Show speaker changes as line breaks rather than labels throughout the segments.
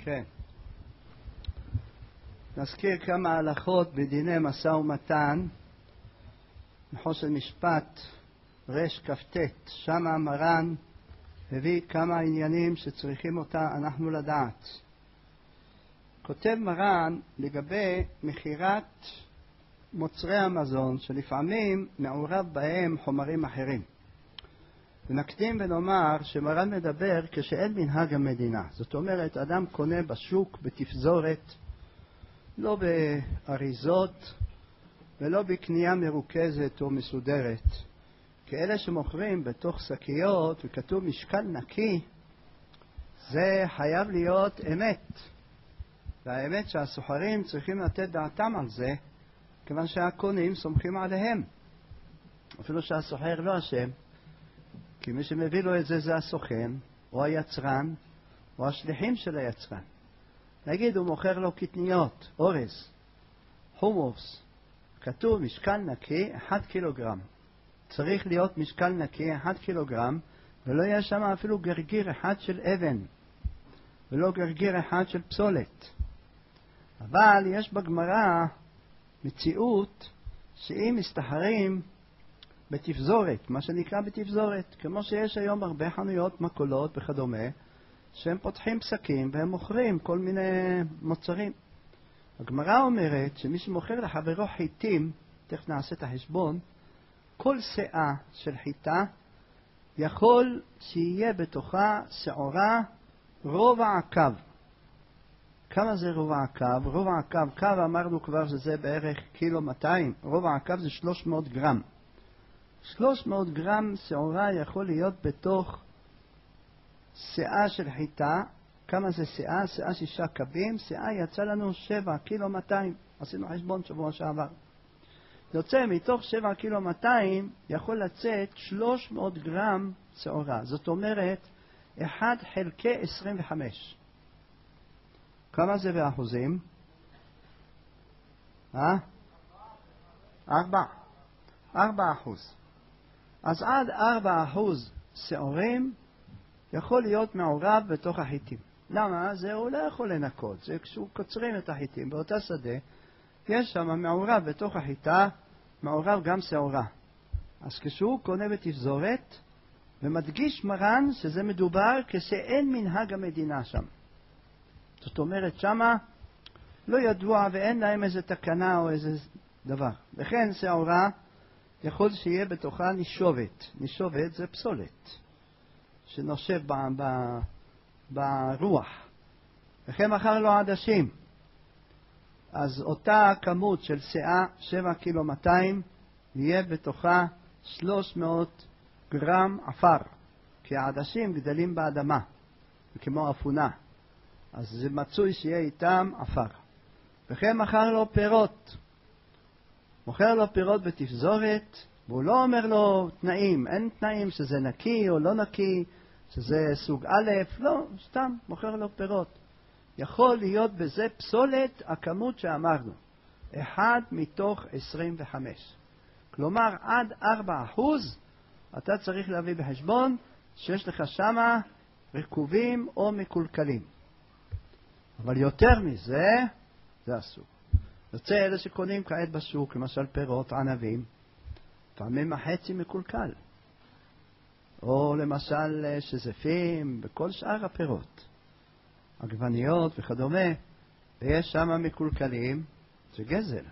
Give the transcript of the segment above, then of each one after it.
כן. נזכיר כמה הלכות בדיני משא ומתן, מחושן משפט רש כ"ט. שם מרן הביא כמה עניינים שצריכים אותה אנחנו לדעת. כותב מרן לגבי מחירת מוצרי המזון שלפעמים מעורב בהם חומרים אחרים. ונקדים ונאמר שמרן מדבר כשאין מנהג המדינה. זאת אומרת, אדם קונה בשוק בתפזורת, לא באריזות ולא בקנייה מרוכזת או מסודרת. כאלה שמוכרים בתוך שקיות וכתוב משקל נקי, זה חייב להיות אמת. והאמת שהסוחרים צריכים לתת דעתם על זה, כיוון שהקונים סומכים עליהם. אפילו שהסוחר לא אשם, כי מי שמביא לו את זה זה הסוכן, או היצרן, או השליחים של היצרן. נגיד הוא מוכר לו קטניות, אורז, חומוס, כתוב משקל נקי 1 קילוגרם. צריך להיות משקל נקי 1 קילוגרם, ולא יהיה שם אפילו גרגיר אחד של אבן, ולא גרגיר אחד של פסולת. אבל יש בגמרא מציאות שאם מסתחרים בתפזורת, מה שנקרא בתפזורת, כמו שיש היום הרבה חנויות מקולות וכדומה, שהם פותחים פסקים והם מוכרים כל מיני מוצרים. הגמרא אומרת שמי שמוכר לחברו חיטים, תכף נעשה את החשבון, כל שאה של חיטה יכול שיהיה בתוכה שעורה רובע הקו. כמה זה רובע הקו? רובע הקו, קו אמרנו כבר שזה בערך 1.2 קילו. רובע הקו זה 300 גרם. 300 גרם שעורה יכול להיות בתוך שאה של חיטה. כמה זה שאה? שאה 6 קבים. שאה יצא לנו 7.2 קילו. עשינו חשבון שבוע שעבר. יוצא מתוך 7.2 קילו יכול לצאת 300 גרם שעורה. זאת אומרת 1 חלקי 25. כמה זה באחוזים? 4%. אז עד 4% שעורים יכול להיות מעורב בתוך החיטים. למה? זה הוא לא יכול לנקות. זה כשהוא קוצרים את החיטים באותה שדה, יש שם מעורב בתוך החיטה, מעורב גם שעורה. אז כשהוא קונה בתפזורת, ומדגיש מרן שזה מדובר כשאין מנהג המדינה שם. זאת אומרת, שמה לא ידוע ואין להם איזה תקנה או איזה דבר. וכן שעורה יכול שיהיה בתוכה נשובת. נשובת זה פסולת שנושב ברוח. וכן מחר לו עדשים. אז אותה כמות של שאה 7.2 קילו יהיה בתוכה 300 גרם עפר. כי העדשים גדלים באדמה, כמו אפונה. אז זה מצוי שיהיה איתם עפר. וכן מחר לו פירות. מוכר לו פירות בתפזורת, והוא לא אומר לו תנאים. אין תנאים שזה נקי או לא נקי, שזה סוג א', לא, סתם מוכר לו פירות. יכול להיות בזה פסולת הכמות שאמרנו. 1 מתוך 25. כלומר, עד 4% אתה צריך להביא בחשבון שיש לך שמה רקובים או מקולקלים. אבל יותר מזה, זה אסור. יוצא אלה שקונים כעת בשוק, למשל פירות, ענבים, פעמים החצי מקולקל. או למשל שזפים, וכל שאר הפירות. עגבניות וכדומה, ויש שם מקולקלים, זה גזל.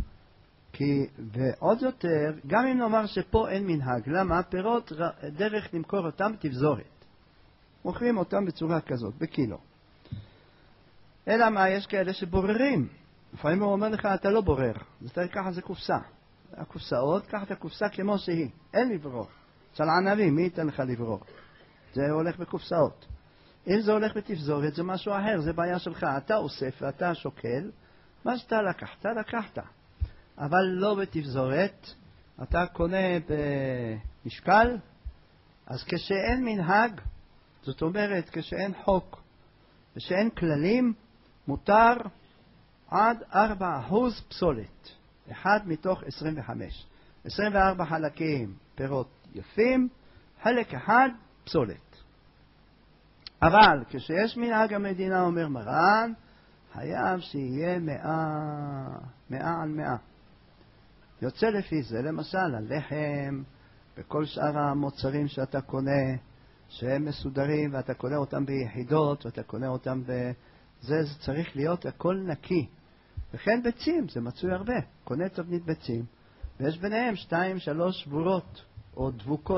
ועוד יותר, גם אם נאמר שפה אין מנהג, למה? פירות דרך למכור אותם בתפזורת. מוכרים אותם בצורה כזאת, בקילו. אלא מה? יש כאלה שבוררים. לפעמים הוא אומר לך, אתה לא בורר. אז אתה ככה זה קופסה. הקופסאות, קח את הקופסה כמו שהיא. אין לברור. של ענבים, מי ייתן לך לברור? זה הולך בקופסאות. אם זה הולך בתפזורת, זה משהו אחר, זה בעיה שלך. אתה אוסף ואתה שוקל, מה שאתה לקחת, לקחת. אבל לא בתפזורת, אתה קונה במשקל, אז כשאין מנהג, זאת אומרת, כשאין חוק, ושאין כללים, מותר עד 4% פסולת. 1 מתוך 25. 24 חלקים פירות יפים, חלק אחד פסולת. אבל כשיש מנהג המדינה, אומר מרן, חייב שיהיה 100 על 100. יוצא לפי זה, למשל, הלחם וכל שאר המוצרים שאתה קונה, שהם מסודרים ואתה קונה אותם ביחידות ואתה קונה אותם זה צריך להיות הכל נקי. וכן ביצים, זה מצוי הרבה. קונה תבנית ביצים, ויש ביניהם 2-3 שבורות או דבוקות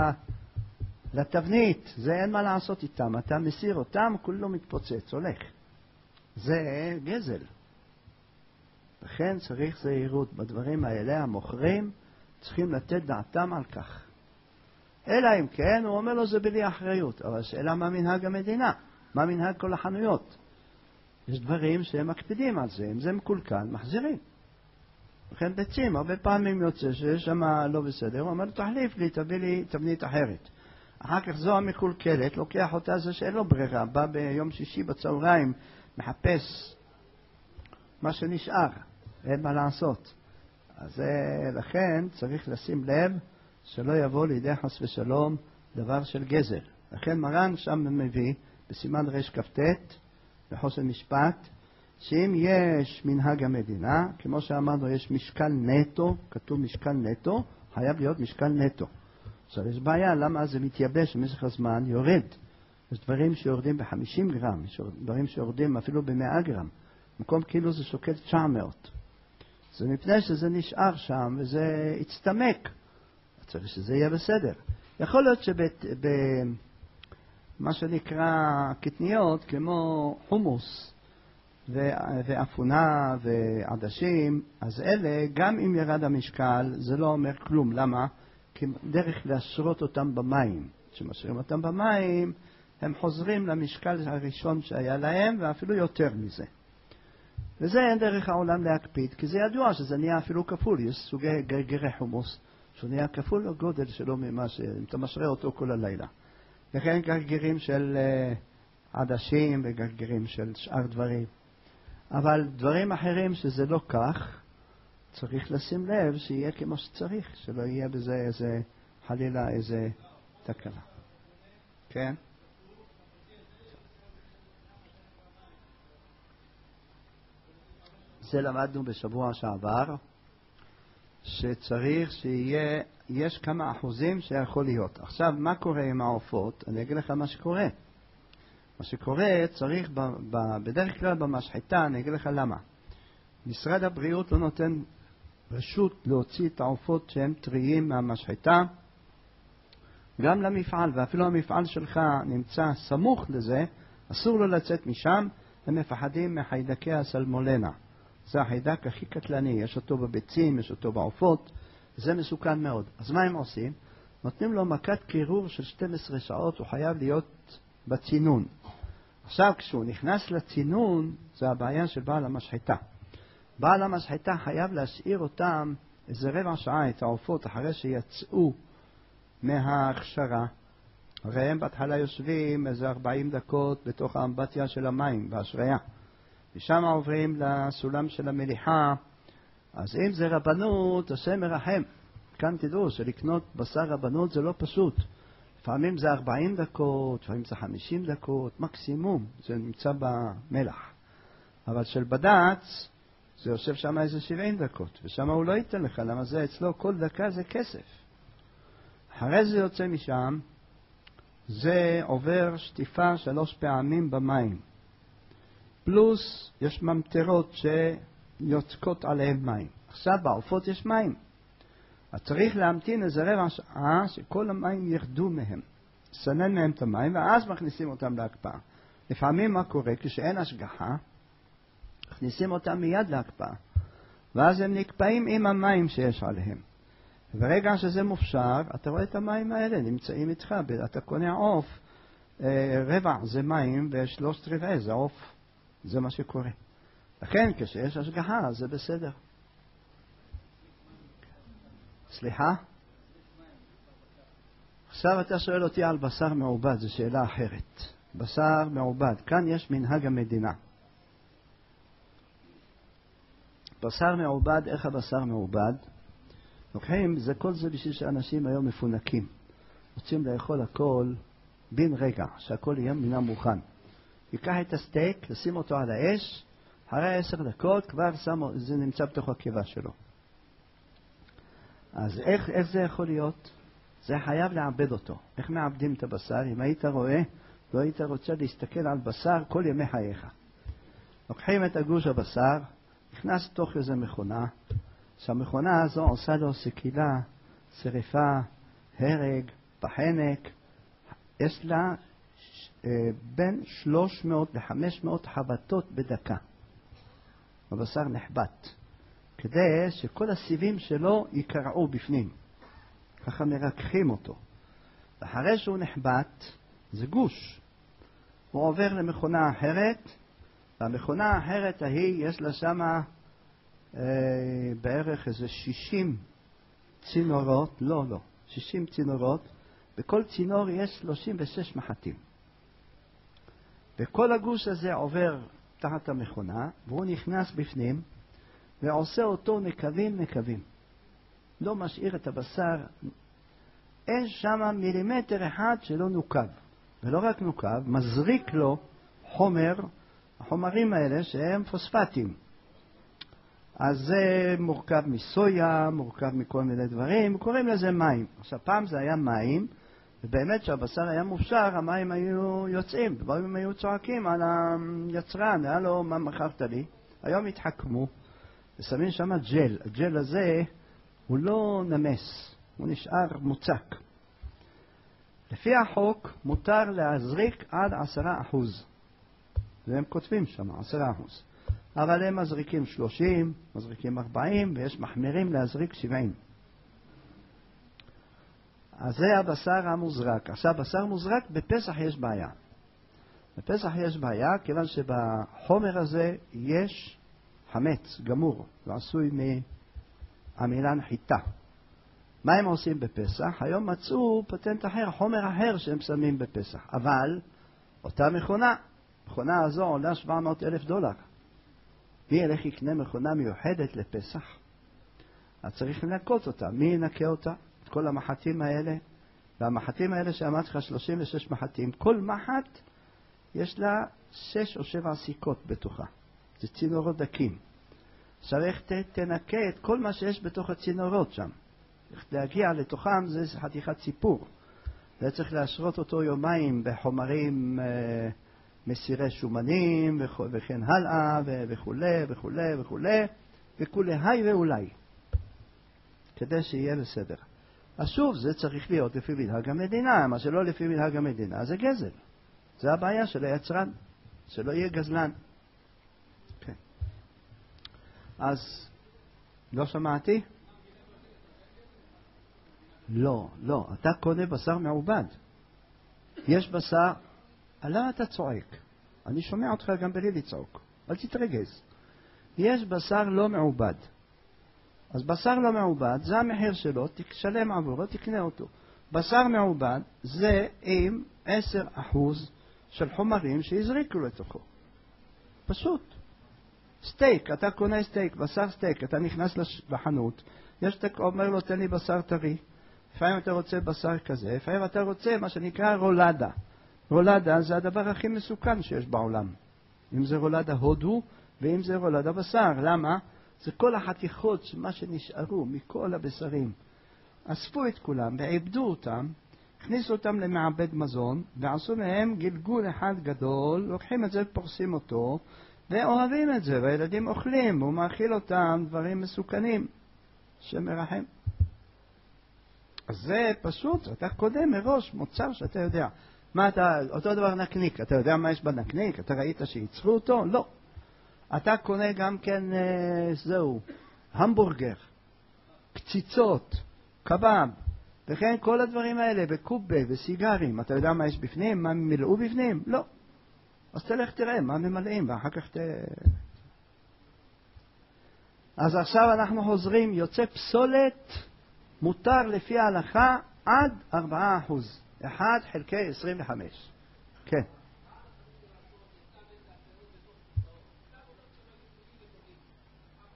לתבנית. זה אין מה לעשות איתם. אתה מסיר אותם, כולו מתפוצץ, הולך. זה גזל. לכן צריך זהירות בדברים האלה. המוכרים צריכים לתת דעתם על כך. אלא אם כן, הוא אומר לו זה בלי אחריות. אבל השאלה מה מנהג המדינה? מה מנהג כל החנויות? יש דברים שהם מקפידים על זה. אם זה מקולקל, מחזירים. לכן ביצים, הרבה פעמים יוצא שיש שם לא בסדר. הוא אומר, תחליף לי, תביא לי תבנית אחרת. אחר כך זו המקולקלת, לוקח אותה, זה שאין לו ברירה. בא ביום שישי בצהריים, מחפש מה שנשאר. אין מה לעשות. אז לכן צריך לשים לב שלא יבוא לידי חס ושלום דבר של גזל. לכן מרן שם מביא בסימן רש כ"ט בחוסן משפט, שאם יש מנהג המדינה, כמו שאמרנו, יש משקל נטו, כתוב משקל נטו, חייב להיות משקל נטו. עכשיו יש בעיה, למה זה מתייבש במשך הזמן, יורד. יש דברים שיורדים ב-50 גרם, יש דברים שיורדים אפילו ב-100 גרם. במקום כאילו זה שוקל 900. זה מפני שזה נשאר שם וזה הצטמק. צריך שזה יהיה בסדר. יכול להיות מה שנקרא קטניות, כמו חומוס ואפונה ועדשים, אז אלה, גם אם ירד המשקל, זה לא אומר כלום. למה? כי דרך להשרות אותם במים. כשמשרים אותם במים, הם חוזרים למשקל הראשון שהיה להם, ואפילו יותר מזה. וזה אין דרך העולם להקפיד, כי זה ידוע שזה נהיה אפילו כפול. יש סוגי גרגירי חומוס, שהוא נהיה כפול הגודל שלו ממה אם אתה משרה אותו כל הלילה. וכן גרגירים של עדשים וגרגירים של שאר דברים. אבל דברים אחרים שזה לא כך, צריך לשים לב שיהיה כמו שצריך, שלא יהיה בזה חלילה איזה תקלה. כן? זה למדנו בשבוע שעבר, שצריך שיהיה, יש כמה אחוזים שיכול להיות. עכשיו, מה קורה עם העופות? אני אגיד לך מה שקורה. מה שקורה צריך בדרך כלל במשחטה, אני אגיד לך למה. משרד הבריאות לא נותן רשות להוציא את העופות שהם טריים מהמשחטה, גם למפעל, ואפילו המפעל שלך נמצא סמוך לזה, אסור לו לצאת משם, הם מפחדים מחיידקי הסלמולנה. זה החיידק הכי קטלני, יש אותו בביצים, יש אותו בעופות, זה מסוכן מאוד. אז מה הם עושים? נותנים לו מכת קירור של 12 שעות, הוא חייב להיות בצינון. עכשיו כשהוא נכנס לצינון, זה הבעיה של בעל המשחטה. בעל המשחטה חייב להשאיר אותם איזה רבע שעה, את העופות, אחרי שיצאו מההכשרה. הרי הם בהתחלה יושבים איזה 40 דקות בתוך האמבטיה של המים, בהשריה. ושם עוברים לסולם של המליחה. אז אם זה רבנות, השם מרחם. כאן תדעו שלקנות בשר רבנות זה לא פשוט. לפעמים זה 40 דקות, לפעמים זה 50 דקות, מקסימום. זה נמצא במלח. אבל של בד"ץ, זה יושב שם איזה 70 דקות. ושם הוא לא ייתן לך, למה זה אצלו כל דקה זה כסף. אחרי זה יוצא משם, זה עובר שטיפה 3 פעמים במים. פלוס יש ממטרות שיוצקות עליהם מים. עכשיו בעופות יש מים. אז צריך להמתין איזה רבע שעה שכל המים ירדו מהם. סנן מהם את המים ואז מכניסים אותם להקפאה. לפעמים מה קורה? כשאין השגחה, מכניסים אותם מיד להקפאה. ואז הם נקפאים עם המים שיש עליהם. וברגע שזה מופשר, אתה רואה את המים האלה נמצאים איתך. אתה קונה עוף, רבע זה מים ו3/4 זה עוף. זה מה שקורה. לכן, כשיש השגחה, זה בסדר. סליחה? עכשיו אתה שואל אותי על בשר מעובד, זו שאלה אחרת. בשר מעובד, כאן יש מנהג המדינה. בשר מעובד, איך הבשר מעובד? לוקחים, כל זה בשביל שאנשים היום מפונקים. רוצים לאכול הכל בן רגע, שהכל יהיה מן המוכן. ייקח את הסטייק, ישים אותו על האש, אחרי 10 דקות כבר זה נמצא בתוך הקיבה שלו. אז איך זה יכול להיות? זה חייב לעבד אותו. איך מעבדים את הבשר? אם היית רואה, לא היית רוצה להסתכל על בשר כל ימי חייך. לוקחים את הגוש הבשר, נכנס תוך איזו מכונה, שהמכונה הזו עושה לו סקילה, שריפה, הרג, פחנק. יש לה בין 300 ל-500 חבטות בדקה. הבשר נחבט, כדי שכל הסיבים שלו יקרעו בפנים. ככה מרקחים אותו. ואחרי שהוא נחבט, זה גוש. הוא עובר למכונה אחרת, והמכונה האחרת ההיא יש לה שמה בערך איזה 60 צינורות, 60 צינורות, בכל צינור יש 36 מחטים. וכל הגוש הזה עובר תחת המכונה, והוא נכנס בפנים, ועושה אותו נקבים. לא משאיר את הבשר, אין שם מילימטר אחד שלא נוקב. ולא רק נוקב, מזריק לו החומרים האלה שהם פוספטים. אז זה מורכב מסויה, מורכב מכל מיני דברים, קוראים לזה מים. עכשיו פעם זה היה מים, ובאמת שהבשר היה מופשר, המים היו יוצאים, דברים היו צועקים על היצרן, היה לו מה מכרת לי. היום התחכמו, ושמים שם ג'ל. הג'ל הזה הוא לא נמס, הוא נשאר מוצק. לפי החוק מותר להזריק עד 10%. והם כותבים שם 10%. אבל הם מזריקים 30, מזריקים 40, ויש מחמירים להזריק 70. אז זה הבשר המוזרק. עכשיו, בשר מוזרק, בפסח יש בעיה. בפסח יש בעיה, כיוון שבחומר הזה יש חמץ גמור, ועשוי מעמילן חיטה. מה הם עושים בפסח? היום מצאו פטנט אחר, חומר אחר שהם שמים בפסח. אבל אותה מכונה הזו עולה $700,000. מי ילך יקנה מכונה מיוחדת לפסח? אז צריך לנקות אותה. מי ינקה אותה? את כל המחטים האלה. והמחטים האלה שאמרתי לך 36 מחטים. כל מחט יש לה 6 או 7 סיכות בתוכה. זה צינורות דקים. עכשיו איך תנקה את כל מה שיש בתוך הצינורות שם? איך להגיע לתוכם זה חתיכת סיפור. זה צריך להשרות אותו יומיים בחומרים מסירי שומנים וכן הלאה וכולי היי ואולי, כדי שיהיה בסדר. אז שוב, זה צריך להיות לפי מנהג המדינה. מה שלא לפי מנהג המדינה זה גזל. זה הבעיה של היצרן, שלא יהיה גזלן. כן. אז לא שמעתי? לא, אתה קונה בשר מעובד. יש בשר, למה אתה צועק? אני שומע אותך גם בלי לצעוק. אל תתרגז. יש בשר לא מעובד. אז בשר לא מעובד, זה המחיר שלו, תשלם עבורו, תקנה אותו. בשר מעובד זה עם 10% של חומרים שיזריקו לתוכו. פשוט. סטייק, אתה קונה סטייק, בשר סטייק, אתה נכנס לחנות, יש סטייק, אומר לו, תן לי בשר טרי. לפעמים אתה רוצה בשר כזה, לפעמים אתה רוצה מה שנקרא רולדה. רולדה זה הדבר הכי מסוכן שיש בעולם. אם זה רולדה הודו, ואם זה רולדה בשר. למה? זה כל החתיכות, מה שנשארו מכל הבשרים. אספו את כולם ועבדו אותם, הכניסו אותם למעבד מזון, ועשו מהם גלגול אחד גדול, לוקחים את זה ופורסים אותו, ואוהבים את זה, והילדים אוכלים, הוא מאכיל אותם דברים מסוכנים, שמרחם. אז זה פשוט, אתה קודם מראש מוצר שאתה יודע. מה אתה, אותו דבר נקניק, אתה יודע מה יש בנקניק? אתה ראית שיצרו אותו? לא. אתה קונה גם כן, זהו, המבורגר, קציצות, קבב, וכן כל הדברים האלה, וקובה וסיגרים. אתה יודע מה יש בפנים? מה מילאו בפנים? לא. אז תלך תראה מה ממלאים, ואחר כך אז עכשיו אנחנו חוזרים, יוצא פסולת, מותר לפי ההלכה עד 4%. 1 חלקי 25. כן.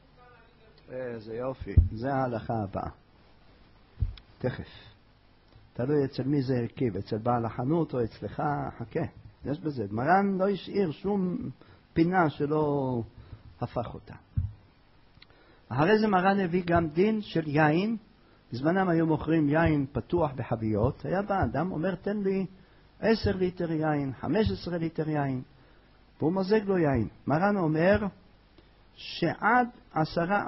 איזה יופי. זה ההלכה הבאה. תכף. תלוי אצל מי זה הרכיב, אצל בעל החנות או אצלך, חכה, יש בזה. מרן לא השאיר שום פינה שלא הפך אותה. אחרי זה מרן הביא גם דין של יין. בזמנם היו מוכרים יין פתוח בחביות. היה בא אדם, אומר תן לי 10 ליטר יין, 15 ליטר יין, והוא מוזג לו יין. מרן אומר שעד 10%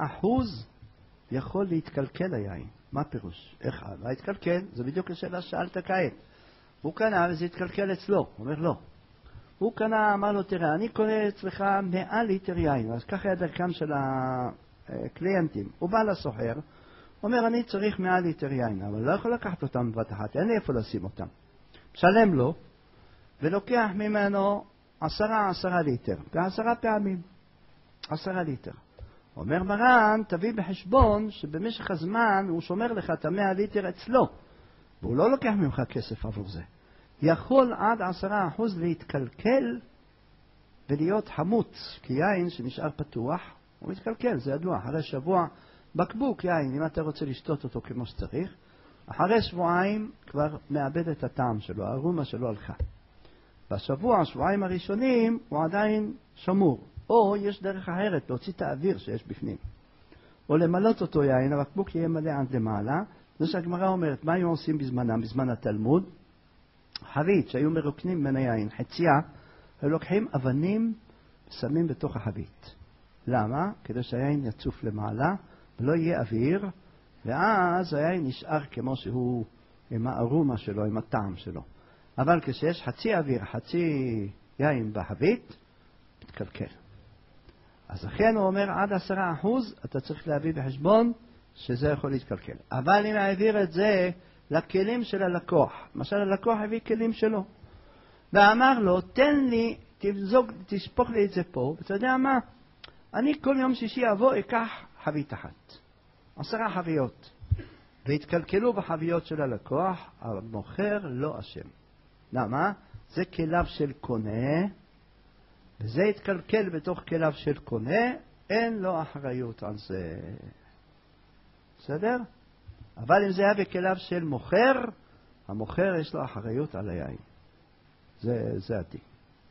יכול להתקלקל היין. מה פירוש? איך להתקלקל? זה בדיוק השאלה ששאלת כעת. הוא קנה וזה התקלקל אצלו. הוא אומר לא. הוא קנה, אמר לו תראה, אני קונה אצלך 100 ליטר יין. אז ככה היה דרכם של הקליינטים. הוא בא לסוחר, אומר אני צריך 100 ליטר יין, אבל לא יכול לקחת אותם בבת אחת, אין לי איפה לשים אותם. משלם לו ולוקח ממנו 10 ליטר, ב10 פעמים 10 ליטר. אומר מרן, תביא בחשבון שבמשך הזמן הוא שומר לך את 100 ליטר אצלו, והוא לא לוקח ממך כסף עבור זה. יכול עד 10% להתקלקל ולהיות חמוץ, כי יין שנשאר פתוח הוא מתקלקל, זה ידוע. אחרי שבוע בקבוק יין, אם אתה רוצה לשתות אותו כמו שצריך, אחרי שבועיים כבר מאבד את הטעם שלו, הארומה שלו הלכה. בשבועיים הראשונים הוא עדיין שמור, או יש דרך אחרת להוציא את האוויר שיש בפנים, או למלות אותו יין, הבקבוק יהיה מלא עד למעלה. זה שהגמרא אומרת, מה היו עושים בזמנם, בזמן התלמוד? חבית שהיו מרוקנים מן היין, חצייה, היו לוקחים אבנים ושמים בתוך החבית. למה? כדי שהיין יצוף למעלה ולא יהיה אוויר, ואז היין נשאר כמו שהוא, עם הארומה שלו, עם הטעם שלו. אבל כשיש חצי אוויר, חצי יין בחבית, מתקלקל. אז לכן הוא אומר עד 10% אתה צריך להביא בחשבון שזה יכול להתקלקל. אבל אם העביר את זה לכלים של הלקוח, למשל הלקוח הביא כלים שלו, ואמר לו תן לי, תשפוך לי את זה פה, ואתה יודע מה? אני כל יום שישי אבוא, אקח חבית אחת, 10 חביות, והתקלקלו בחביות של הלקוח, המוכר לא אשם. למה? זה כליו של קונה, וזה התקלקל בתוך כליו של קונה, אין לו אחריות על זה. בסדר? אבל אם זה היה בכליו של מוכר, המוכר יש לו אחריות על היין. זה הדין.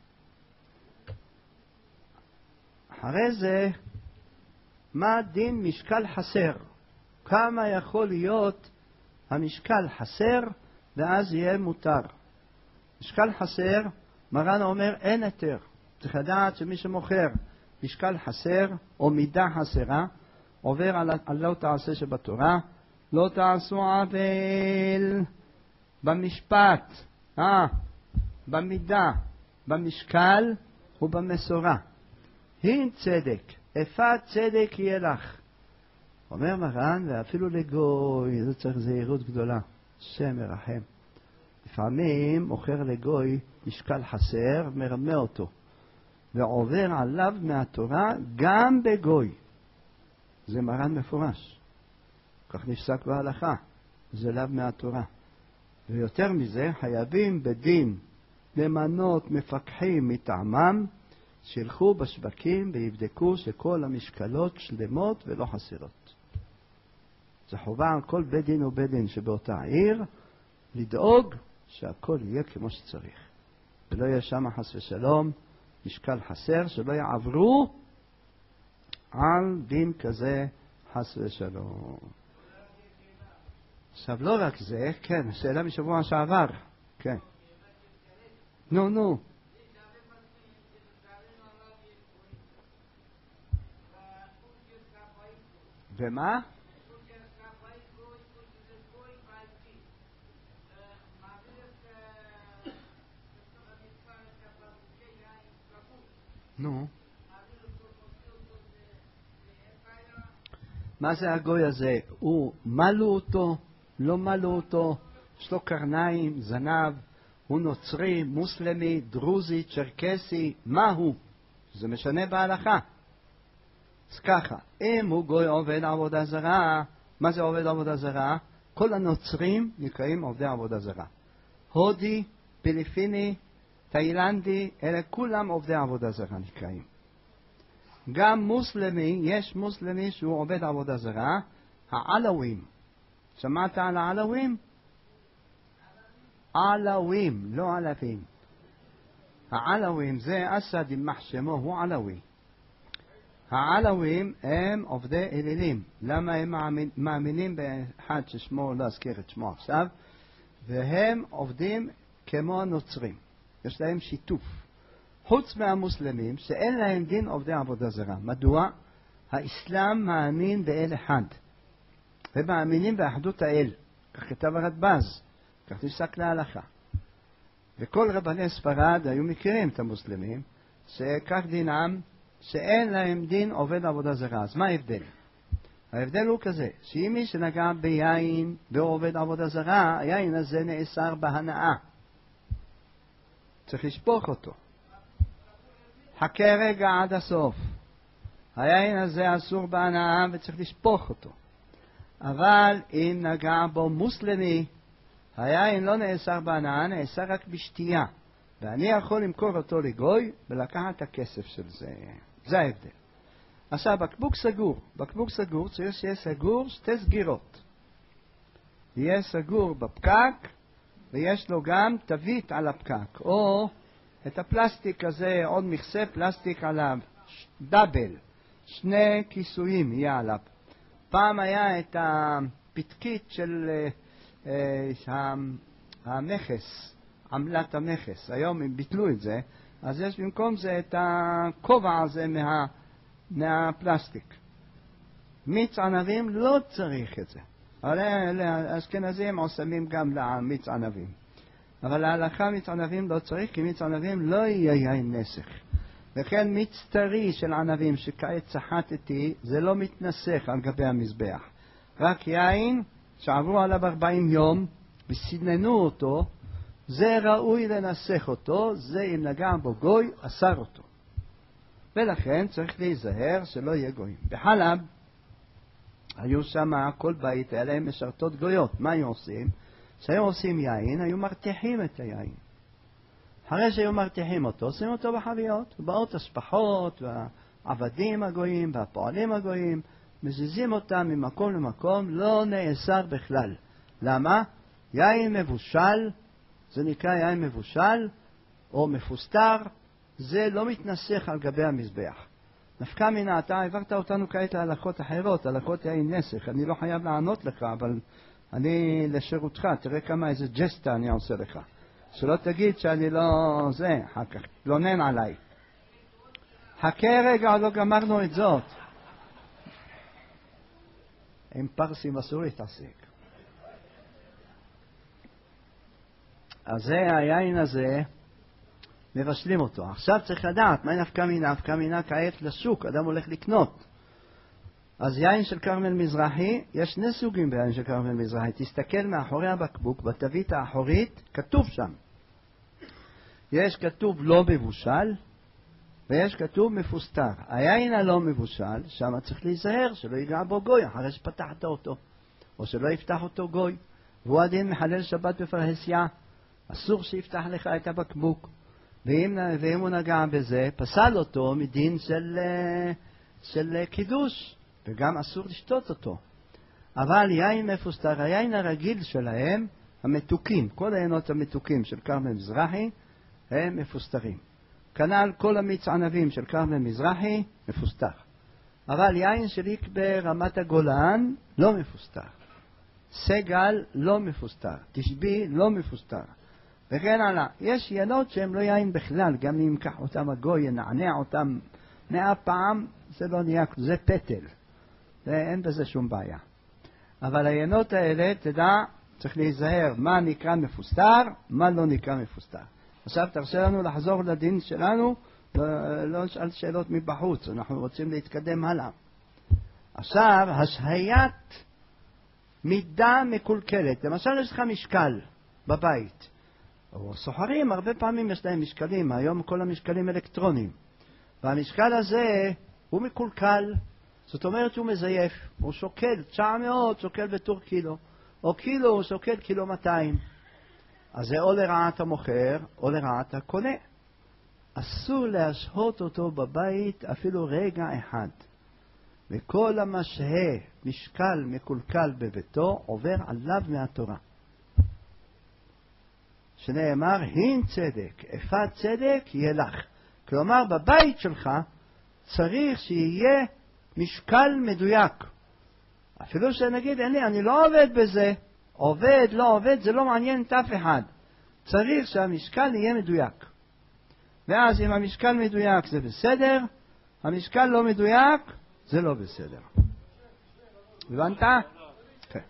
אחרי זה, מה דין משקל חסר? כמה יכול להיות המשקל חסר ואז יהיה מותר? משקל חסר, מרן אומר אין היתר. צריך לדעת שמי שמוכר משקל חסר או מידה חסרה, עובר על לא תעשה שבתורה, לא תעשו עוול במשפט, במידה, במשקל ובמסורה. הין צדק, איפה צדק יהיה לך. אומר מרן, ואפילו לגוי, זה צריך זהירות גדולה, שם מרחם. לפעמים מוכר לגוי משקל חסר, מרמה אותו, ועובר עליו מהתורה גם בגוי. זה מרן מפורש. כך נפסק בהלכה. זה לאו מהתורה. ויותר מזה, חייבים בדין למנות מפקחים מטעמם, שילכו בשווקים ויבדקו שכל המשקלות שלמות ולא חסרות. זה חובה על כל בית דין ובית דין שבאותה עיר, לדאוג שהכל יהיה כמו שצריך. ולא יהיה שם חס ושלום משקל חסר, שלא יעברו על דין כזה חס ושלום. עכשיו לא רק זה, כן, שאלה משבוע שעבר, כן. נו. ומה? נו. מה זה הגוי הזה? הוא מלו אותו, לא מלו אותו, יש לו קרניים, זנב, הוא נוצרי, מוסלמי, דרוזי, צ'רקסי, מה הוא? זה משנה בהלכה. אז ככה, אם הוא גוי עובד עבודה זרה, מה זה עובד עבודה זרה? כל הנוצרים נקראים עובדי עבודה זרה. הודי, פיליפיני, תאילנדי, אלה כולם עובדי עבודה זרה נקראים. גם מוסלמי, יש מוסלמי שהוא עובד עבודה זרה, העלווים. שמעת על העלווים? עלווים, לא עלווים. העלווים זה אסד יימח שמו, הוא עלווי. העלווים הם עובדי אלילים. למה הם מאמינים באחד ששמו, לא אזכיר את שמו עכשיו, והם עובדים כמו הנוצרים. יש להם שיתוף. חוץ מהמוסלמים שאין להם דין עובדי עבודה זרה. מדוע? האסלאם מאמין באל אחד. ומאמינים באחדות האל. כך כתב הרדב"ז. כך נפסק להלכה. וכל רבני ספרד היו מכירים את המוסלמים, שכך דינם, שאין להם דין עובד עבודה זרה. אז מה ההבדל? ההבדל הוא כזה, שאם מי שנגע ביין ועובד עבודה זרה, היין הזה נאסר בהנאה. צריך לשפוך אותו. חכה רגע עד הסוף. היין הזה אסור בהנאה וצריך לשפוך אותו. אבל אם נגע בו מוסלמי, היין לא נאסר בהנאה, נאסר רק בשתייה. ואני יכול למכור אותו לגוי ולקחת את הכסף של זה. זה ההבדל. עכשיו, בקבוק סגור. בקבוק סגור צריך שיהיה סגור שתי סגירות. יהיה סגור בפקק, ויש לו גם תווית על הפקק. או את הפלסטיק הזה, עוד מכסה פלסטיק עליו. דאבל. שני כיסויים יהיה עליו. פעם היה את הפתקית של המכס, עמלת המכס. היום הם ביטלו את זה, אז יש במקום זה את הכובע הזה מהפלסטיק. מיץ ענבים לא צריך את זה. אבל האשכנזים עושים גם למיץ ענבים. אבל להלכה מיץ ענבים לא צריך, כי מיץ ענבים לא יהיה יין נסך. וכן מיץ טרי של ענבים שכעת צחטתי, זה לא מתנסך על גבי המזבח. רק יין שעברו עליו 40 יום וסיננו אותו, זה ראוי לנסח אותו, זה אם נגע בו גוי, אסר אותו. ולכן צריך להיזהר שלא יהיה גויים. בחלב היו שם כל בית, היה להם משרתות גויות. מה היו עושים? כשהיו עושים יין, היו מרתיחים את היין. אחרי שהיו מרתיחים אותו, עושים אותו בחביות. באות השפחות והעבדים הגויים והפועלים הגויים, מזיזים אותם ממקום למקום, לא נאסר בכלל. למה? יין מבושל, זה נקרא יין מבושל או מפוסטר, זה לא מתנסח על גבי המזבח. נפקא מינה, אתה העברת אותנו כעת להלכות אחרות, הלכות יין נסך. אני לא חייב לענות לך, אבל אני לשירותך, תראה כמה איזה ג'סטה אני עושה לך. שלא תגיד שאני לא זה, אחר כך תלונן עליי. חכה רגע, לא גמרנו את זאת. עם פרסים אסור להתעסק. אז זה היין הזה, מבשלים אותו. עכשיו צריך לדעת, מה נפקא מינה? נפקא מינה כעת לשוק, אדם הולך לקנות. אז יין של כרמל מזרחי, יש שני סוגים ביין של כרמל מזרחי. תסתכל מאחורי הבקבוק, בתווית האחורית, כתוב שם. יש כתוב לא מבושל, ויש כתוב מפוסטר. היין הלא מבושל, שם צריך להיזהר שלא ייגע בו גוי אחרי שפתחת אותו, או שלא יפתח אותו גוי. והוא הדין מחלל שבת בפרהסיה. אסור שיפתח לך את הבקבוק. ואם הוא נגע בזה, פסל אותו מדין של קידוש, וגם אסור לשתות אותו. אבל יין מפוסטר, היין הרגיל שלהם, המתוקים, כל היינות המתוקים של כרמל מזרחי, הם מפוסטרים. כנ"ל כל המיץ ענבים של כרמל מזרחי, מפוסטר. אבל יין של יקבה רמת הגולן, לא מפוסטר. סגל, לא מפוסטר. תשבי, לא מפוסטר. וכן הלאה. יש יינות שהם לא יין בכלל, גם אם ייקח אותם הגוי, ינענע אותם 100 פעם, זה לא נהיה, זה פטל. אין בזה שום בעיה. אבל היינות האלה, תדע, צריך להיזהר מה נקרא מפוסטר, מה לא נקרא מפוסטר. עכשיו תרשה לנו לחזור לדין שלנו, לא נשאל שאלות מבחוץ, אנחנו רוצים להתקדם הלאה. עכשיו, השהיית מידה מקולקלת. למשל יש לך משקל בבית. או סוחרים, הרבה פעמים יש להם משקלים, היום כל המשקלים אלקטרונים. והמשקל הזה הוא מקולקל, זאת אומרת שהוא מזייף, הוא שוקל 900, שוקל בתור קילו, או קילו, הוא שוקל קילו 200. אז זה או לרעת המוכר, או לרעת הקונה. אסור להשהות אותו בבית אפילו רגע אחד. וכל המשהה משקל מקולקל בביתו עובר עליו מהתורה. שנאמר, הין צדק, אפת צדק יהיה לך. כלומר, בבית שלך צריך שיהיה משקל מדויק. אפילו שנגיד, אני לא עובד בזה, עובד, לא עובד, זה לא מעניין את אף אחד. צריך שהמשקל יהיה מדויק. ואז אם המשקל מדויק זה בסדר, המשקל לא מדויק זה לא בסדר. הבנת? כן.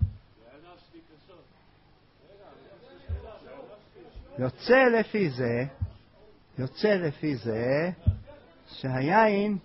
יוצא לפי זה שהיין,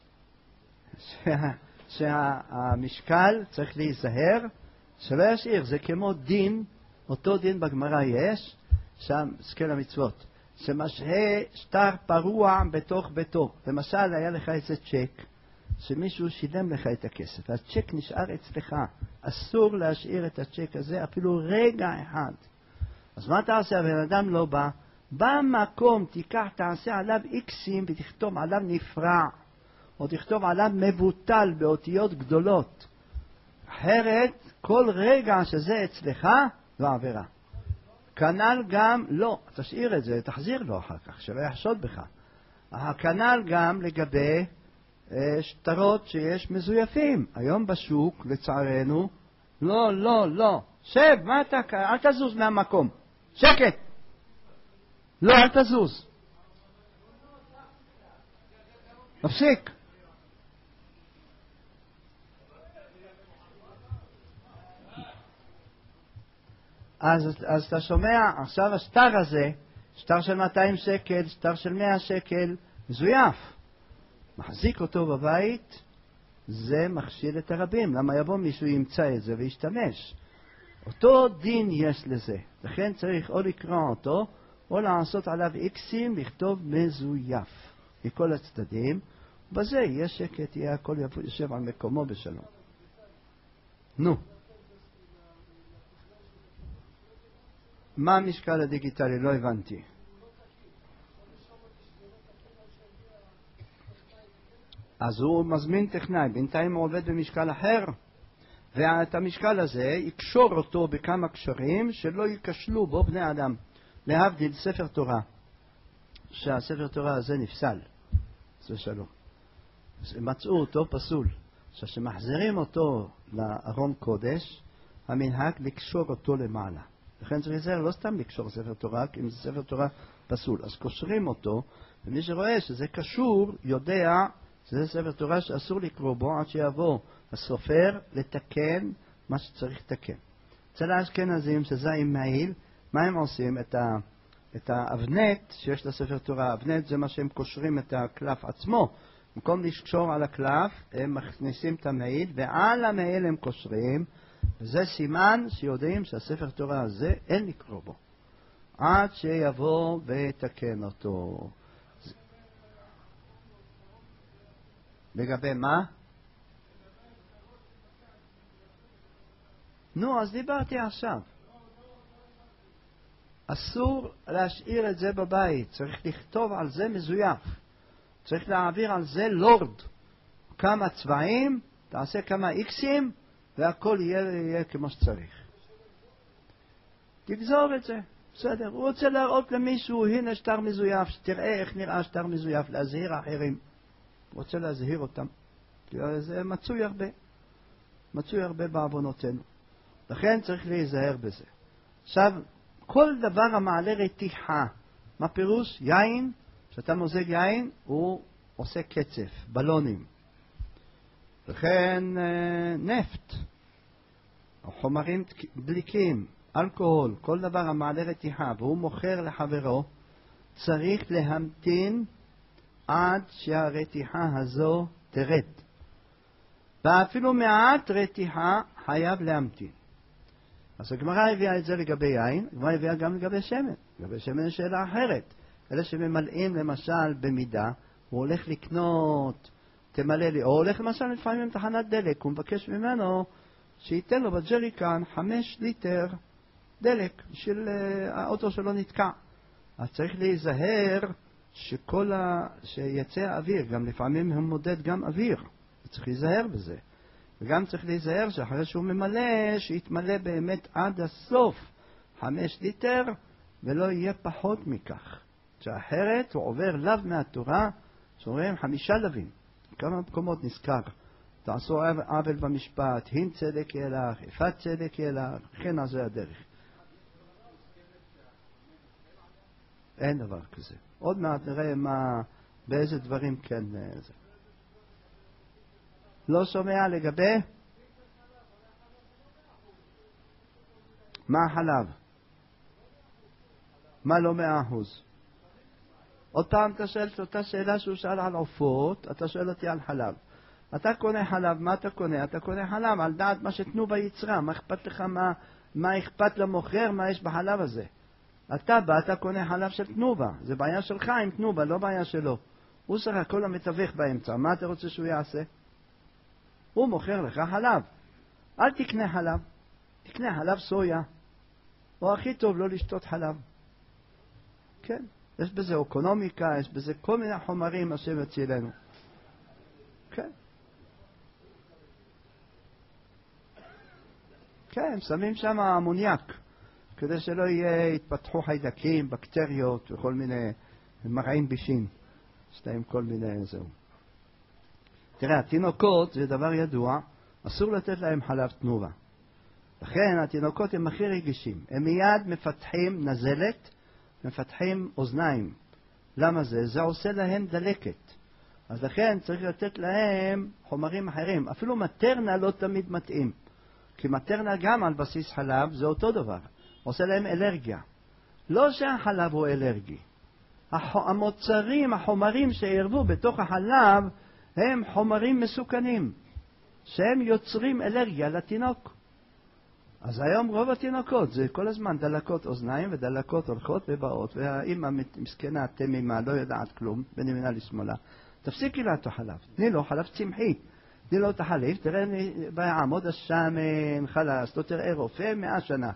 שהמשקל צריך להיזהר שלא ישאיר. זה כמו דין, אותו דין בגמרא יש, שם סקל המצוות, שמשהה שטר פרוע בתוך ביתו. למשל, היה לך איזה צ'ק, שמישהו שילם לך את הכסף, והצ'ק נשאר אצלך. אסור להשאיר את הצ'ק הזה אפילו רגע אחד. אז מה אתה עושה? הבן אדם לא בא. במקום תיקח, תעשה עליו איקסים ותכתוב עליו נפרע, או תכתוב עליו מבוטל באותיות גדולות. אחרת, כל רגע שזה אצלך, לא עבירה. כנ"ל גם, לא, תשאיר את זה, תחזיר לו אחר כך, שלא יחשוד בך. הכנ"ל גם לגבי שטרות שיש מזויפים. היום בשוק, לצערנו, לא. שב, מה אתה, אל תזוז מהמקום. שקט. לא, אל תזוז. תפסיק. אז אתה שומע, עכשיו השטר הזה, שטר של 200 שקל, שטר של 100 שקל, מזויף. מחזיק אותו בבית, זה מכשיל את הרבים. למה יבוא מישהו ימצא את זה וישתמש? אותו דין יש לזה. לכן צריך או לקרוא אותו, או לעשות עליו איקסים, לכתוב מזויף. מכל הצדדים, בזה יהיה שקט, יהיה הכל יושב על מקומו בשלום. נו. מה המשקל הדיגיטלי? לא הבנתי. אז הוא מזמין טכנאי, בינתיים הוא עובד במשקל אחר, ואת המשקל הזה יקשור אותו בכמה קשרים שלא יקשלו בו בני אדם. להבדיל ספר תורה, שהספר תורה הזה נפסל, זה שלום. מצאו אותו פסול. כשמחזירים אותו לארון קודש, המנהג לקשור אותו למעלה. לכן צריך להיזהר, לא סתם לקשור ספר תורה, כי אם זה ספר תורה פסול. אז קושרים אותו, ומי שרואה שזה קשור, יודע שזה ספר תורה שאסור לקרוא בו עד שיבוא הסופר לתקן מה שצריך לתקן. אצל האשכנזים שזה עם מעיל, מה הם עושים? את האבנט שיש לספר תורה, האבנט זה מה שהם קושרים את הקלף עצמו. במקום לקשור על הקלף, הם מכניסים את המעיל, ועל המעיל הם קושרים, וזה סימן שיודעים שהספר תורה הזה אין לקרוא בו. עד שיבוא ויתקן אותו. לגבי מה? נו, אז דיברתי עכשיו. אסור להשאיר את זה בבית, צריך לכתוב על זה מזויף. צריך להעביר על זה לורד. כמה צבעים, תעשה כמה איקסים, והכל יהיה כמו שצריך. תגזור את זה, בסדר. הוא רוצה להראות למישהו, הנה שטר מזויף, שתראה איך נראה שטר מזויף, להזהיר אחרים. הוא רוצה להזהיר אותם. זה מצוי הרבה בעוונותינו. לכן צריך להיזהר בזה. עכשיו, כל דבר המעלה רתיחה, מה פירוש? יין, כשאתה מוזג יין, הוא עושה קצף, בלונים. לכן נפט, חומרים דליקים, אלכוהול, כל דבר המעלה רתיחה, והוא מוכר לחברו, צריך להמתין עד שהרתיחה הזו תרד. ואפילו מעט רתיחה חייב להמתין. אז הגמרא הביאה את זה לגבי יין, הגמרא הביאה גם לגבי שמן. לגבי שמן יש שאלה אחרת. אלה שממלאים למשל במידה, הוא הולך לקנות, תמלא לי, או הולך למשל לפעמים עם תחנת דלק, הוא מבקש ממנו שייתן לו בג'ריקן 5 ליטר דלק, בשביל האוטו שלו נתקע. אז צריך להיזהר שיצא האוויר, גם לפעמים הוא מודד גם אוויר, צריך להיזהר בזה. וגם צריך להיזהר שאחרי שהוא ממלא, שיתמלא באמת עד הסוף 5 ליטר, ולא יהיה פחות מכך. שאחרת הוא עובר לאו מהתורה, שאומרים 5 לווים. כמה מקומות נזכר. תעשו עוול במשפט, הין צדק יהיה לך, יפת צדק יהיה לך, כן אז זה הדרך. אין דבר כזה. עוד מעט נראה באיזה דברים כן זה. לא שומע לגבי? מה החלב? מה לא 100%? עוד פעם אתה שואל את אותה שאלה שהוא שאל על עופות, אתה שואל אותי על חלב. אתה קונה חלב, מה אתה קונה? אתה קונה חלב על דעת מה שתנובה יצרה. מה אכפת לך, מה אכפת למוכר, מה יש בחלב הזה? אתה בא, אתה קונה חלב של תנובה. זה בעיה שלך עם תנובה, לא בעיה שלו. הוא סך הכל המתווך באמצע. מה אתה רוצה שהוא יעשה? הוא מוכר לך חלב. אל תקנה חלב. תקנה חלב סויה. או הכי טוב לא לשתות חלב. כן. יש בזה אקונומיקה, יש בזה כל מיני חומרים השם יצילנו. כן. כן, שמים שם אמוניאק, כדי שלא יתפתחו חיידקים, בקטריות וכל מיני מרעים בישים. יש להם כל מיני זהו. תראה, התינוקות זה דבר ידוע, אסור לתת להם חלב תנובה. לכן התינוקות הם הכי רגישים. הם מיד מפתחים נזלת, מפתחים אוזניים. למה זה? זה עושה להם דלקת. אז לכן צריך לתת להם חומרים אחרים. אפילו מטרנה לא תמיד מתאים. כי מטרנה גם על בסיס חלב זה אותו דבר. עושה להם אלרגיה. לא שהחלב הוא אלרגי. המוצרים, החומרים שירבו בתוך החלב הם חומרים מסוכנים. שהם יוצרים אלרגיה לתינוק. אז היום רוב התינוקות זה כל הזמן דלקות אוזניים ודלקות הולכות ובאות, והאמא מסכנה תמימה לא יודעת כלום בין ימינה לשמאלה. תפסיקי לה את החלב, תני לו חלב צמחי, תני לו את החליף, תראה בעמוד השמן חלס, לא תראה רופא 100 שנה.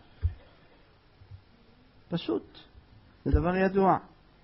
פשוט, זה דבר ידוע.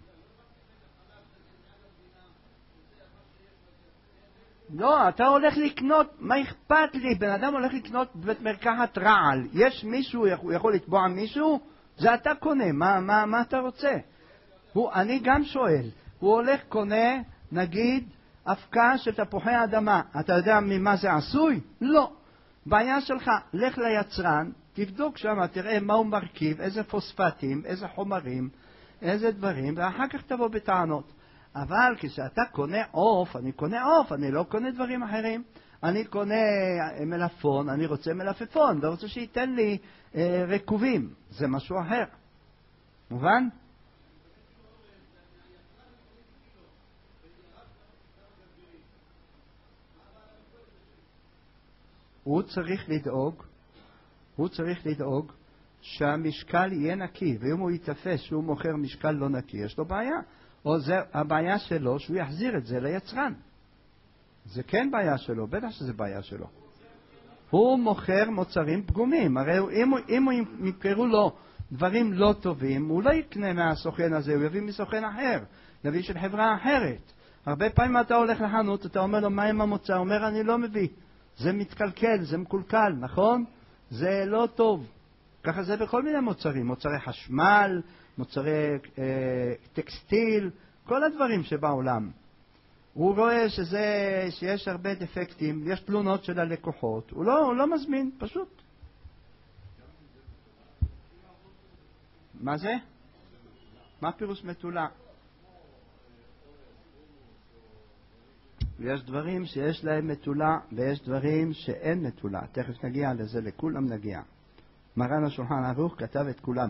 לא, אתה הולך לקנות, מה אכפת לי? בן אדם הולך לקנות בבית מרקחת רעל. יש מישהו, יכול לתבוע מישהו? זה אתה קונה, מה אתה רוצה? אני גם שואל, הוא הולך קונה, נגיד, אבקה של תפוחי אדמה. אתה יודע ממה זה עשוי? לא. בעיה שלך, לך ליצרן, תבדוק שם, תראה מה הוא מרכיב, איזה פוספטים, איזה חומרים, איזה דברים, ואחר כך תבוא בטענות. אבל כשאתה קונה עוף, אני קונה עוף, אני לא קונה דברים אחרים. אני קונה מלפון, אני רוצה מלפפון, לא רוצה שייתן לי רקובים. זה משהו אחר. מובן? הוא צריך לדאוג שהמשקל יהיה נקי, ואם הוא יתפס שהוא מוכר משקל לא נקי, יש לו בעיה. או זה הבעיה שלו שהוא יחזיר את זה ליצרן. זה כן בעיה שלו, בטח שזה בעיה שלו. הוא מוכר מוצרים פגומים. הרי אם יקראו לו דברים לא טובים, הוא לא יקנה מהסוכן הזה, הוא יביא מסוכן אחר, יביא של חברה אחרת. הרבה פעמים אתה הולך לחנות, אתה אומר לו מה עם המוצר, הוא אומר אני לא מביא. זה מתקלקל, זה מקולקל, נכון? זה לא טוב. ככה זה בכל מיני מוצרים, מוצרי חשמל, מוצרי טקסטיל, כל הדברים שבעולם. הוא רואה שיש הרבה דפקטים, יש תלונות של הלקוחות, הוא לא מזמין, פשוט. מה זה? מה פירוש מתולה? יש דברים שיש להם מתולה ויש דברים שאין מתולה. תכף נגיע לזה, לכולם נגיע. מרן השולחן ערוך כתב את כולם.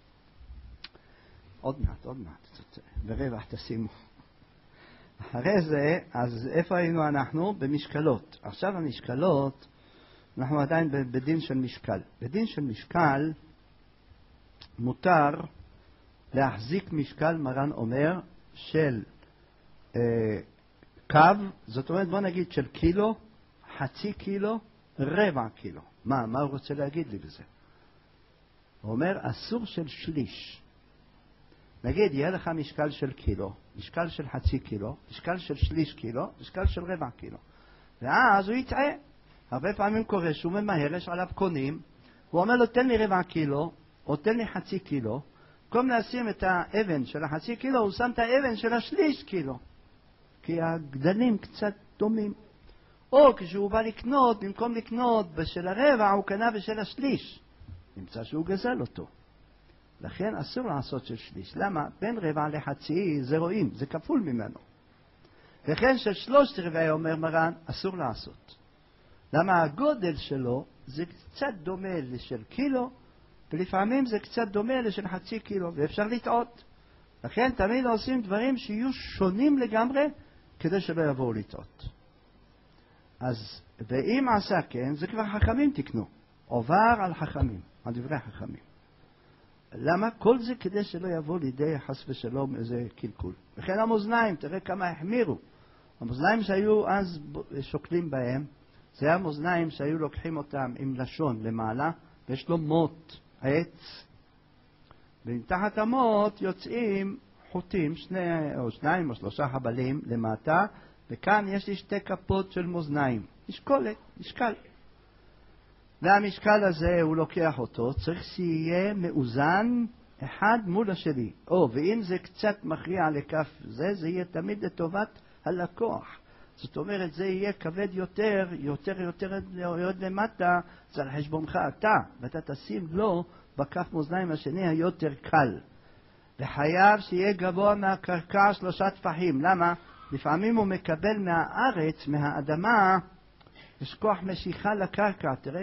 עוד מעט, ברווח תשימו. אחרי זה, אז איפה היינו אנחנו? במשקלות. עכשיו המשקלות, אנחנו עדיין בדין של משקל. בדין של משקל מותר להחזיק משקל, מרן אומר, של קו, זאת אומרת בוא נגיד של קילו, חצי קילו, רבע קילו. מה הוא רוצה להגיד לי בזה? הוא אומר אסור של שליש. נגיד יהיה לך משקל של קילו, משקל של חצי קילו, משקל של שליש קילו, משקל של רבע קילו. ואז הוא יטעה. הרבה פעמים קורה שהוא ממהר, יש עליו קונים, הוא אומר לו תן לי רבע קילו, או תן לי חצי קילו, במקום לשים את האבן של החצי קילו, הוא שם את האבן של השליש קילו. כי הגדלים קצת דומים. או כשהוא בא לקנות, במקום לקנות בשל הרבע, הוא קנה בשל השליש. נמצא שהוא גזל אותו. לכן אסור לעשות של שליש. למה? בין רבע לחצי זה רואים, זה כפול ממנו. וכן של 3/4 אומר מרן, אסור לעשות. למה? הגודל שלו זה קצת דומה לשל קילו, ולפעמים זה קצת דומה לשל חצי קילו, ואפשר לטעות. לכן תמיד עושים דברים שיהיו שונים לגמרי, כדי שלא יבואו לטעות. אז ואם עשה כן, זה כבר חכמים תקנו. עובר על חכמים, על דברי חכמים. למה? כל זה כדי שלא יבוא לידי חס ושלום איזה קלקול. וכן המאזניים, תראה כמה החמירו. המאזניים שהיו אז שוקלים בהם, זה היה מאזניים שהיו לוקחים אותם עם לשון למעלה, ויש לו מוט, עץ. ומתחת המוט יוצאים חוטים, 2 או 3 חבלים למטה, וכאן יש לי 2 כפות של מאזניים. משקל. והמשקל הזה הוא לוקח אותו, צריך שיהיה מאוזן אחד מול השני. ואם זה קצת מכריע לכף זה יהיה תמיד לטובת הלקוח. זאת אומרת, זה יהיה כבד יותר יורד למטה, זה על חשבונך אתה, ואתה תשים לו בכף מאזניים השני היותר קל. וחייב שיהיה גבוה מהקרקע 3 טפחים. למה? לפעמים הוא מקבל מהארץ, מהאדמה, יש כוח משיכה לקרקע. תראה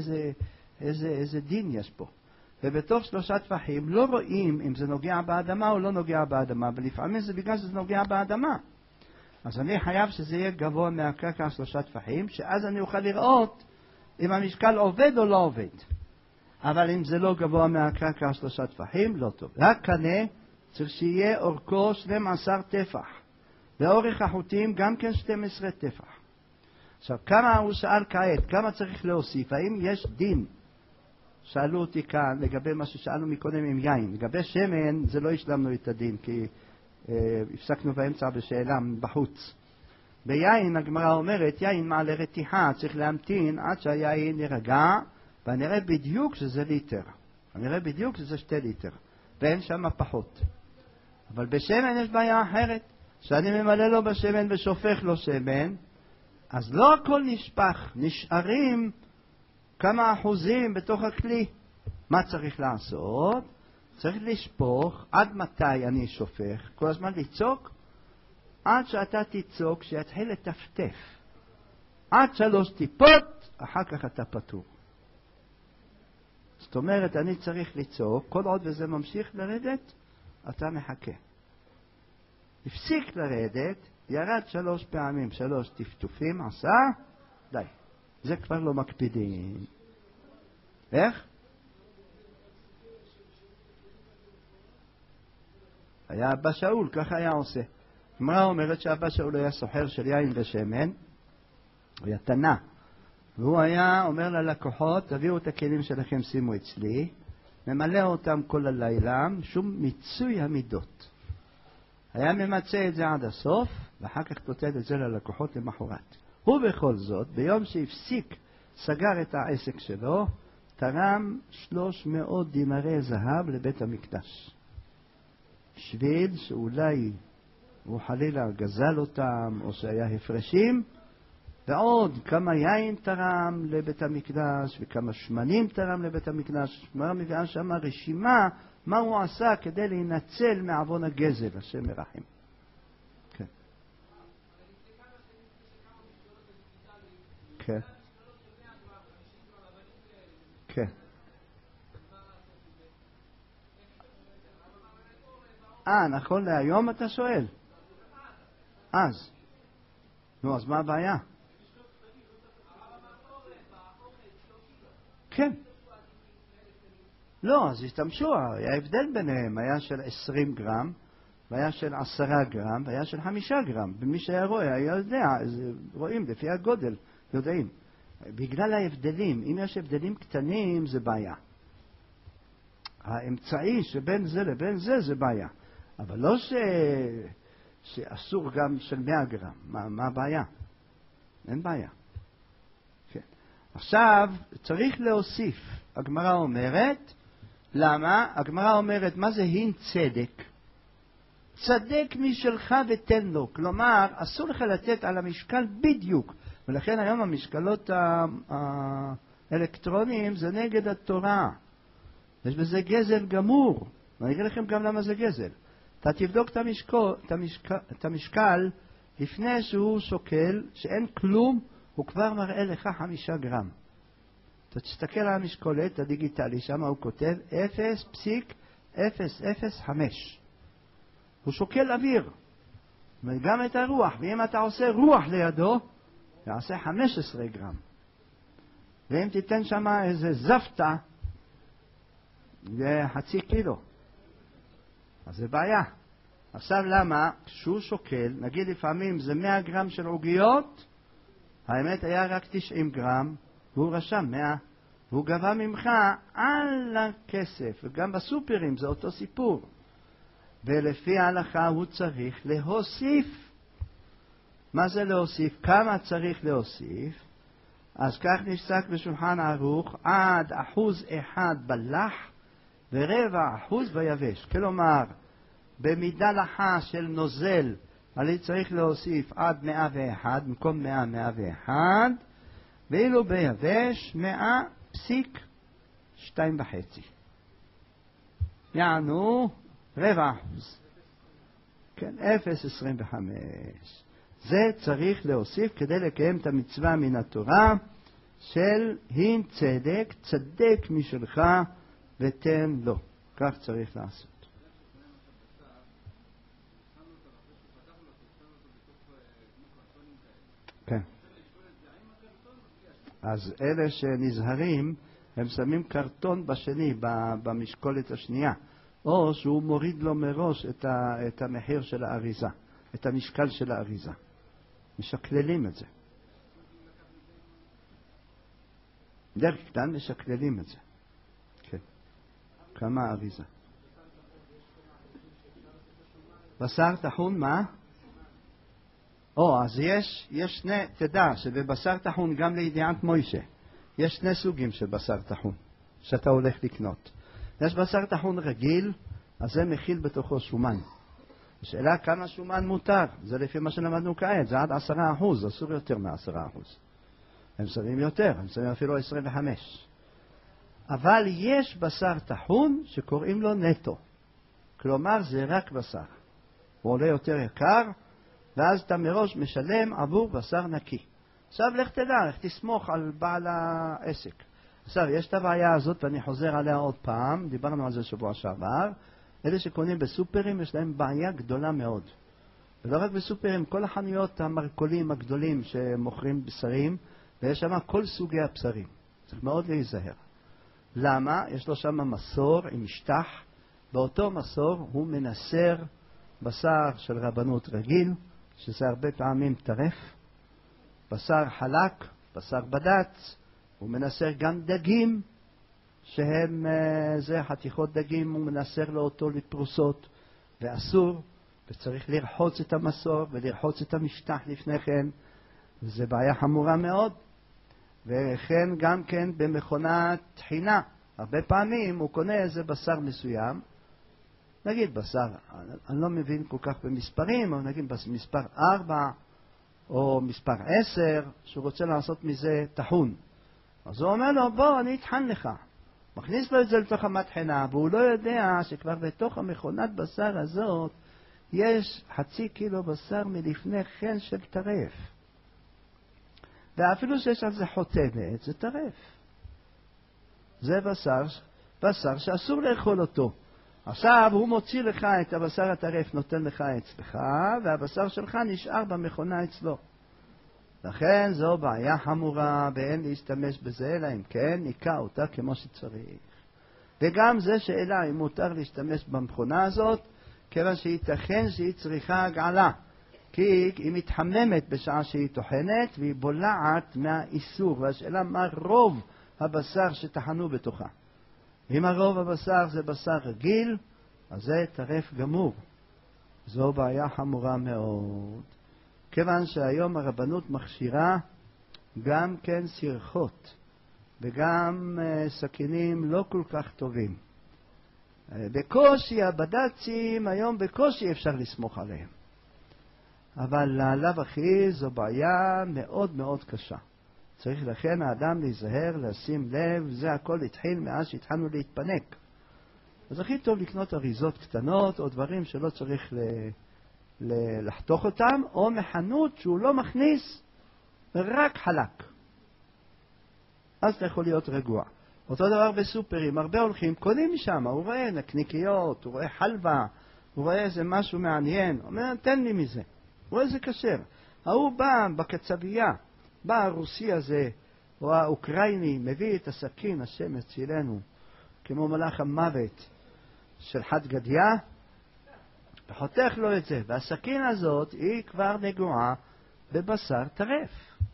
איזה דין יש פה. ובתוך 3 טפחים לא רואים אם זה נוגע באדמה או לא נוגע באדמה, ולפעמים זה בגלל שזה נוגע באדמה. אז אני חייב שזה יהיה גבוה מהקרקע 3 טפחים, שאז אני אוכל לראות אם המשקל עובד או לא עובד. אבל אם זה לא גבוה מהקרקע 3 טפחים, לא טוב. רק קנה צריך שיהיה אורכו 12 טפח. ואורך החוטים גם כן 12 טפח. עכשיו, כמה הוא שאל כעת? כמה צריך להוסיף? האם יש דין? שאלו אותי כאן לגבי מה ששאלנו מקודם עם יין. לגבי שמן, זה לא השלמנו את הדין, כי הפסקנו באמצע בשאלה בחוץ. ביין, הגמרא אומרת, יין מעלה רתיחה, צריך להמתין עד שהיין ירגע, ונראה בדיוק שזה ליטר. נראה בדיוק שזה 2 ליטר. ואין שם פחות. אבל בשמן יש בעיה אחרת. שאני ממלא לו בשמן ושופך לו שמן, אז לא הכל נשפך, נשארים כמה אחוזים בתוך הכלי. מה צריך לעשות? צריך לשפוך. עד מתי אני שופך? כל הזמן לצעוק? עד שאתה תצעוק שיתחיל לטפטף. עד 3 טיפות, אחר כך אתה פטור. זאת אומרת, אני צריך לצעוק, כל עוד וזה ממשיך לרדת, אתה מחכה. הפסיק לרדת, ירד 3 פעמים, 3 טפטופים, עשה, די. זה כבר לא מקפידים. איך? היה אבא שאול, ככה היה עושה. הגמרא אומרת שאבא שאול היה סוחר של יין ושמן, הוא היה תנא. והוא היה אומר ללקוחות, תביאו את הכלים שלכם, שימו אצלי, ממלא אותם כל הלילה, שום מיצוי המידות. היה ממצא את זה עד הסוף, ואחר כך תותת את זה ללקוחות למחרת. הוא בכל זאת, ביום שהפסיק, סגר את העסק שלו, תרם 300 דינרי זהב לבית המקדש. שביל שאולי הוא חלילה גזל אותם, או שהיה הפרשים, ועוד כמה יין תרם לבית המקדש, וכמה שמנים תרם לבית המקדש. מה מביאה שם רשימה, מה הוא עשה כדי להינצל מעוון הגזל, השם מרחם. כן. כן. כן. נכון להיום אתה שואל? אז. נו, אז מה הבעיה? כן. לא, אז השתמשו, היה הבדל ביניהם, היה של 20 גרם, והיה של 10 גרם, והיה של 5 גרם. ומי שהיה רואה, היה יודע, רואים לפי הגודל, יודעים. בגלל ההבדלים, אם יש הבדלים קטנים, זה בעיה. האמצעי שבין זה לבין זה בעיה. אבל לא שאסור גם של 100 גרם. מה הבעיה? אין בעיה. כן. עכשיו, צריך להוסיף. הגמרא אומרת, למה? הגמרא אומרת, מה זה הין צדק? צדק משלך ותן לו. כלומר, אסור לך לתת על המשקל בדיוק. ולכן היום המשקלות האלקטרוניים זה נגד התורה. יש בזה גזל גמור. ואני אגיד לכם גם למה זה גזל. אתה תבדוק את המשקל לפני שהוא שוקל, שאין כלום, הוא כבר מראה לך 5 גרם. אתה תסתכל על המשקולת הדיגיטלי, שם הוא כותב 0.005. הוא שוקל אוויר, וגם את הרוח, ואם אתה עושה רוח לידו, יעשה 15 גרם. ואם תיתן שם איזה זפתה, זה 0.5 קילו. אז זה בעיה. עכשיו למה? כשהוא שוקל, נגיד לפעמים זה 100 גרם של עוגיות, האמת היה רק 90 גרם, והוא רשם 100, והוא גבה ממך על הכסף, וגם בסופרים זה אותו סיפור. ולפי ההלכה הוא צריך להוסיף. מה זה להוסיף? כמה צריך להוסיף? אז כך נפסק בשולחן ערוך, עד 1% בלח ו0.25% ביבש. כלומר, במידה לחה של נוזל, אני צריך להוסיף עד 101, במקום 101, ואילו ביבש 100.25. יענו 0.25%. כן, 0.25. זה צריך להוסיף כדי לקיים את המצווה מן התורה של הין צדק, צדק משלך ותן לו. כך צריך לעשות. כן. אז אלה שנזהרים, הם שמים קרטון בשני, במשקולת השנייה, או שהוא מוריד לו מראש את המחיר של האריזה, את המשקל של האריזה. משקללים את זה. דרך כלל משקללים את זה. כן. כמה האריזה? בשר טחון מה? אז יש שני, תדע שבבשר טחון גם לידיעת מוישה, יש 2 סוגים של בשר טחון שאתה הולך לקנות. יש בשר טחון רגיל, אז זה מכיל בתוכו שומן. השאלה כמה שומן מותר, זה לפי מה שלמדנו כעת, זה עד 10%, אסור יותר מ10%. הם שמים יותר, הם שמים אפילו 25. אבל יש בשר טחון שקוראים לו נטו. כלומר זה רק בשר. הוא עולה יותר יקר, ואז אתה מראש משלם עבור בשר נקי. עכשיו לך תדע, לך תסמוך על בעל העסק. עכשיו, יש את הבעיה הזאת, ואני חוזר עליה עוד פעם, דיברנו על זה שבוע שעבר. אלה שקונים בסופרים יש להם בעיה גדולה מאוד. ולא רק בסופרים, כל החנויות המרקולים הגדולים שמוכרים בשרים, ויש שם כל סוגי הבשרים. צריך מאוד להיזהר. למה? יש לו שם מסור עם משטח. באותו מסור הוא מנסר בשר של רבנות רגיל, שזה הרבה פעמים טרף, בשר חלק, בשר בדץ, הוא מנסר גם דגים, שהם זה חתיכות דגים, הוא מנסר לו אותו לפרוסות, ואסור, וצריך לרחוץ את המסור ולרחוץ את המשטח לפני כן, וזה בעיה חמורה מאוד. וכן גם כן במכונת טחינה, הרבה פעמים הוא קונה איזה בשר מסוים, נגיד בשר, אני לא מבין כל כך במספרים, אבל נגיד מספר 4 או מספר 10, שהוא רוצה לעשות מזה טחון. אז הוא אומר לו, בוא, אני אטחן לך. מכניס לו את זה לתוך המטחנה, והוא לא יודע שכבר בתוך המכונת בשר הזאת יש 0.5 קילו בשר מלפני כן של טרף. ואפילו שיש על זה חותמת, זה טרף. זה בשר שאסור לאכול אותו. עכשיו הוא מוציא לך את הבשר הטרף, נותן לך אצלך, והבשר שלך נשאר במכונה אצלו. לכן זו בעיה חמורה, ואין להשתמש בזה, אלא אם כן ניקה אותה כמו שצריך. וגם זה שאלה אם מותר להשתמש במכונה הזאת, כיוון שייתכן שהיא צריכה הגעלה. כי היא מתחממת בשעה שהיא טוחנת, והיא בולעת מהאיסור. והשאלה מה רוב הבשר שטחנו בתוכה. אם הרוב הבשר זה בשר רגיל, אז זה טרף גמור. זו בעיה חמורה מאוד. כיוון שהיום הרבנות מכשירה גם כן סרחות, וגם סכינים לא כל כך טובים. בקושי הבד"צים היום בקושי אפשר לסמוך עליהם. אבל לאו הכי זו בעיה מאוד מאוד קשה. צריך לכן האדם להיזהר, לשים לב, זה הכל התחיל מאז שהתחלנו להתפנק. אז הכי טוב לקנות אריזות קטנות או דברים שלא צריך לחתוך אותם, או מחנות שהוא לא מכניס רק חלק. אז אתה יכול להיות רגוע. אותו דבר בסופרים, הרבה הולכים, קונים משם, הוא רואה נקניקיות, הוא רואה חלבה, הוא רואה איזה משהו מעניין, הוא אומר, תן לי מזה. הוא רואה איזה כשר. הוא בא בקצבייה, בא הרוסי הזה, או האוקראיני, מביא את הסכין, השם הצילנו, כמו מלאך המוות של חד גדיה, וחותך לו את זה. והסכין הזאת היא כבר נגועה בבשר טרף.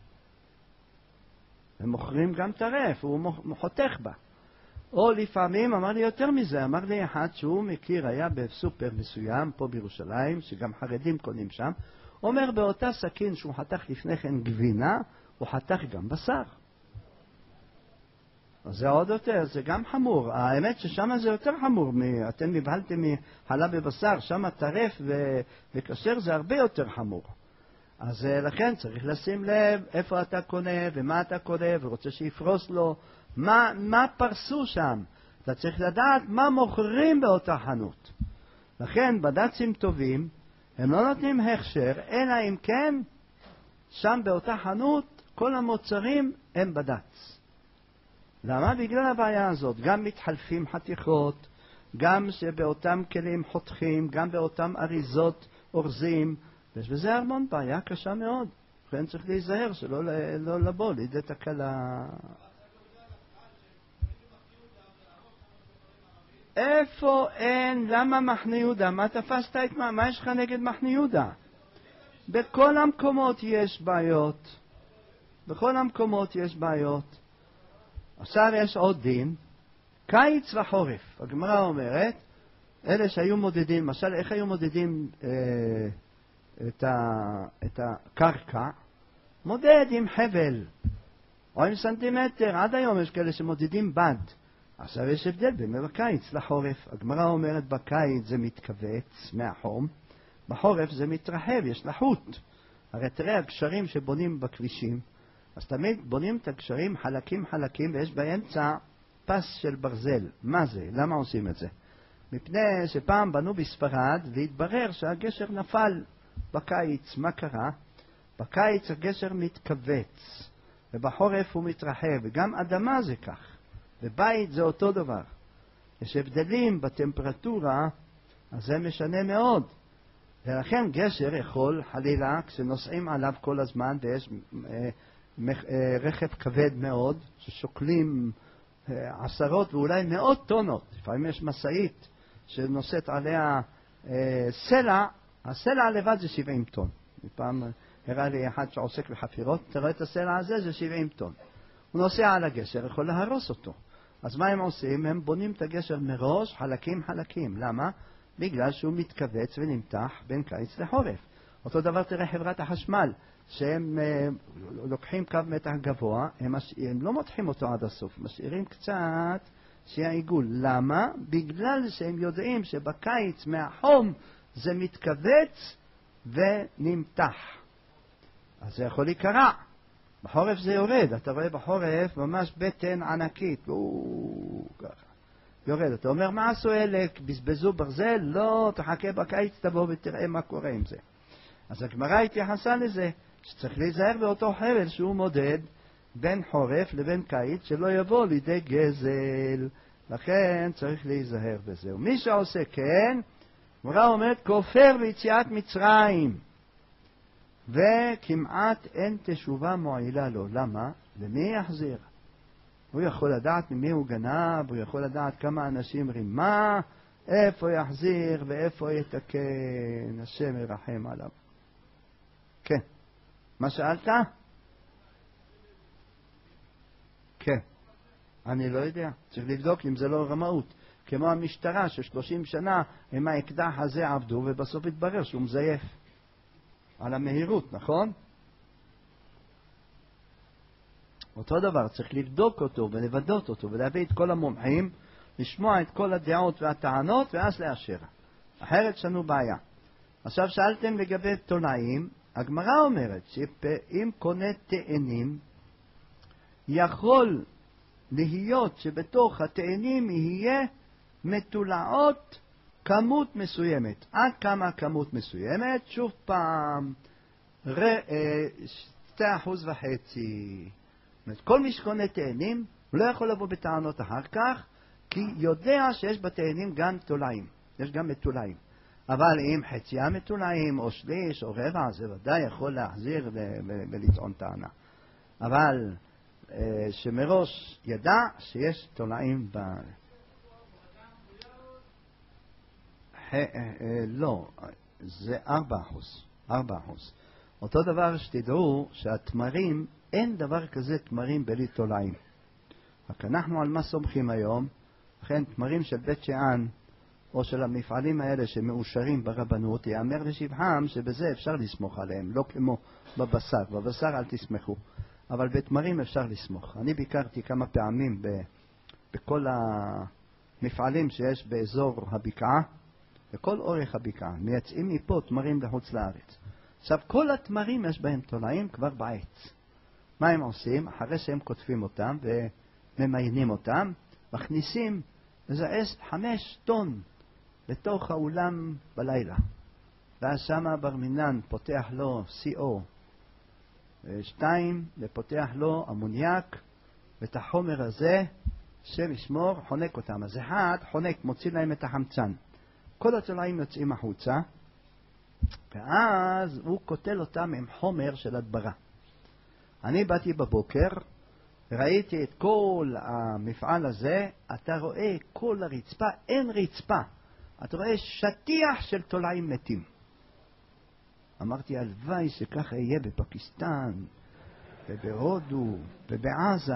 הם מוכרים גם טרף, הוא חותך בה. או לפעמים, אמר לי יותר מזה, אמר לי אחד שהוא מכיר, היה בסופר מסוים פה בירושלים, שגם חרדים קונים שם, אומר באותה סכין שהוא חתך לפני כן גבינה, הוא חתך גם בשר. אז זה עוד יותר, זה גם חמור. האמת ששם זה יותר חמור, אתם נבהלתם מחלב בבשר, שם טרף וכשר זה הרבה יותר חמור. אז לכן צריך לשים לב איפה אתה קונה ומה אתה קונה ורוצה שיפרוס לו, מה פרסו שם. אתה צריך לדעת מה מוכרים באותה חנות. לכן בד"צים טובים הם לא נותנים הכשר, אלא אם כן שם באותה חנות כל המוצרים הם בד"ץ. למה? בגלל הבעיה הזאת. גם מתחלפים חתיכות, גם שבאותם כלים חותכים, גם באותם אריזות אורזים, יש בזה המון בעיה קשה מאוד. לכן צריך להיזהר שלא לא לבוא לידי תקלה. איפה אין? למה מחנה יהודה? מה תפסת את מה יש לך נגד מחנה יהודה? בכל המקומות יש בעיות. בכל המקומות יש בעיות. עכשיו יש עוד דין, קיץ וחורף. הגמרא אומרת, אלה שהיו מודדים, למשל איך היו מודדים את הקרקע? מודד עם חבל או עם סנטימטר. עד היום יש כאלה שמודדים בד. עכשיו יש הבדל בין בקיץ לחורף. הגמרא אומרת בקיץ זה מתכווץ מהחום, בחורף זה מתרחב, יש לחות. הרי תראה הגשרים שבונים בכבישים, אז תמיד בונים את הגשרים חלקים חלקים ויש באמצע פס של ברזל. מה זה? למה עושים את זה? מפני שפעם בנו בספרד והתברר שהגשר נפל בקיץ. מה קרה? בקיץ הגשר מתכווץ ובחורף הוא מתרחב, וגם אדמה זה כך, ובית זה אותו דבר. יש הבדלים בטמפרטורה, אז זה משנה מאוד. ולכן גשר יכול חלילה כשנוסעים עליו כל הזמן ויש רכב כבד מאוד ששוקלים עשרות ואולי מאות טונות, לפעמים יש מסעית שנושאת עליה סלע, הסלע לבד זה 70 טון. פעם הראה לי אחד שעוסק בחפירות, תראה את הסלע הזה, זה 70 טון. הוא נוסע על הגשר, יכול להרוס אותו. אז מה הם עושים? הם בונים את הגשר מראש חלקים חלקים. למה? בגלל שהוא מתכווץ ונמתח בין קיץ לחורף. אותו דבר תראה חברת החשמל, שהם לוקחים קו מתח גבוה, הם לא מותחים אותו עד הסוף, משאירים קצת שיהיה עיגול. למה? בגלל שהם יודעים שבקיץ מהחום זה מתכווץ ונמתח. אז זה יכול להיקרע. בחורף זה יורד, אתה רואה בחורף ממש בטן ענקית, ככה יורד. אתה אומר, מה עשו אלה? בזבזו ברזל? לא, תחכה בקיץ, תבוא ותראה מה קורה עם זה. אז הגמרא התייחסה לזה, שצריך להיזהר באותו חבל שהוא מודד בין חורף לבין קיץ, שלא יבוא לידי גזל. לכן צריך להיזהר בזה. ומי שעושה כן, הגמרא אומרת, כופר ביציאת מצרים, וכמעט אין תשובה מועילה לו. למה? למי יחזיר? הוא יכול לדעת ממי הוא גנב, הוא יכול לדעת כמה אנשים רימה, איפה יחזיר ואיפה יתקן. השם ירחם עליו. כן. מה שאלת? כן. אני לא יודע. צריך לבדוק אם זה לא רמאות. כמו המשטרה ש30 שנה עם האקדח הזה עבדו ובסוף התברר שהוא מזייף. על המהירות, נכון? אותו דבר, צריך לבדוק אותו ולוודות אותו ולהביא את כל המומחים לשמוע את כל הדעות והטענות ואז לאשר. אחרת יש לנו בעיה. עכשיו שאלתם לגבי תולעים, הגמרא אומרת שאם קונה תאנים, יכול להיות שבתוך התאנים יהיה מתולעות כמות מסוימת. עד כמה כמות מסוימת? שוב פעם, 2.5%. כל מי שקונה תאנים, הוא לא יכול לבוא בטענות אחר כך, כי יודע שיש בתאנים גם תולעים, יש גם מתולעים. אבל אם חציה מתולעים, או שליש, או רבע, זה ודאי יכול להחזיר ולטעון טענה. אבל שמראש ידע שיש תולעים לא, זה 4%. אותו דבר שתדעו שהתמרים, אין דבר כזה תמרים בלי תולעים. רק אנחנו על מה סומכים היום? לכן תמרים של בית שאן, או של המפעלים האלה שמאושרים ברבנות, יאמר לשבחם שבזה אפשר לסמוך עליהם, לא כמו בבשר. בבשר אל תסמכו, אבל בתמרים אפשר לסמוך. אני ביקרתי כמה פעמים בכל המפעלים שיש באזור הבקעה, בכל אורך הבקעה, מייצאים מפה תמרים לחוץ לארץ. עכשיו, כל התמרים יש בהם תולעים כבר בעץ. מה הם עושים? אחרי שהם כותבים אותם וממיינים אותם, מכניסים איזה 5 טון לתוך האולם בלילה. ואז שמה ברמינן פותח לו CO2 ופותח לו אמוניאק, ואת החומר הזה שמשמור חונק אותם. אז אחד חונק, מוציא להם את החמצן. כל התולעים יוצאים החוצה, ואז הוא קוטל אותם עם חומר של הדברה. אני באתי בבוקר, ראיתי את כל המפעל הזה, אתה רואה כל הרצפה, אין רצפה. אתה רואה שטיח של תולעים מתים. אמרתי, הלוואי שככה יהיה בפקיסטן, ובהודו, ובעזה,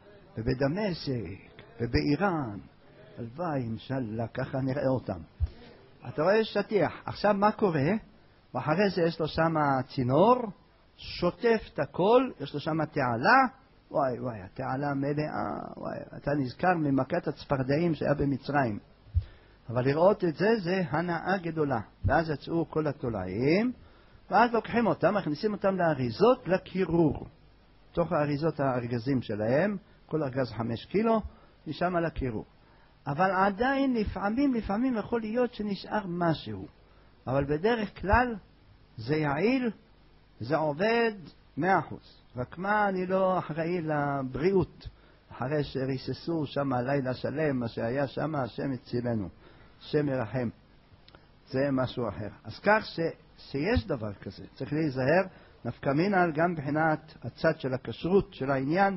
ובדמשק, ובאיראן. הלוואי, אינשאללה, ככה נראה אותם. אתה רואה שטיח. עכשיו מה קורה? ואחרי זה יש לו שם צינור, שוטף את הכל, יש לו שם תעלה, וואי וואי, התעלה מלאה, וואי, אתה נזכר ממכת הצפרדעים שהיה במצרים. אבל לראות את זה, זה הנאה גדולה. ואז יצאו כל התולעים, ואז לוקחים אותם, מכניסים אותם לאריזות לקירור. תוך האריזות הארגזים שלהם, כל ארגז 5 קילו, משם לקירור. אבל עדיין לפעמים יכול להיות שנשאר משהו. אבל בדרך כלל זה יעיל, זה עובד 100%. רק מה, אני לא אחראי לבריאות. אחרי שריססו שם לילה שלם, מה שהיה שם, השם הצילנו. השם ירחם. זה משהו אחר. אז כך שיש דבר כזה. צריך להיזהר, נפקא מינה גם מבחינת הצד של הכשרות של העניין,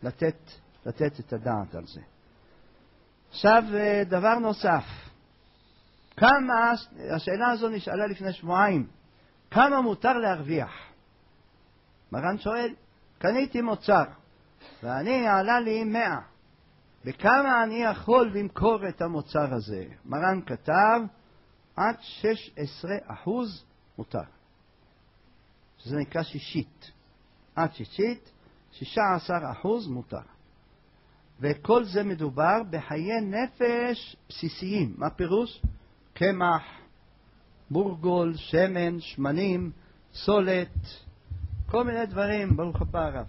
לתת את הדעת על זה. עכשיו, דבר נוסף. כמה, השאלה הזו נשאלה לפני שבועיים, כמה מותר להרוויח? מרן שואל, קניתי מוצר, ואני עלה לי 100, וכמה אני יכול למכור את המוצר הזה? מרן כתב, עד 16% מותר. שזה נקרא שישית. עד שישית, 16% מותר. וכל זה מדובר בחיי נפש בסיסיים. מה פירוש? קמח, בורגול, שמן, שמנים, סולת, כל מיני דברים. ברוך הבא הרב.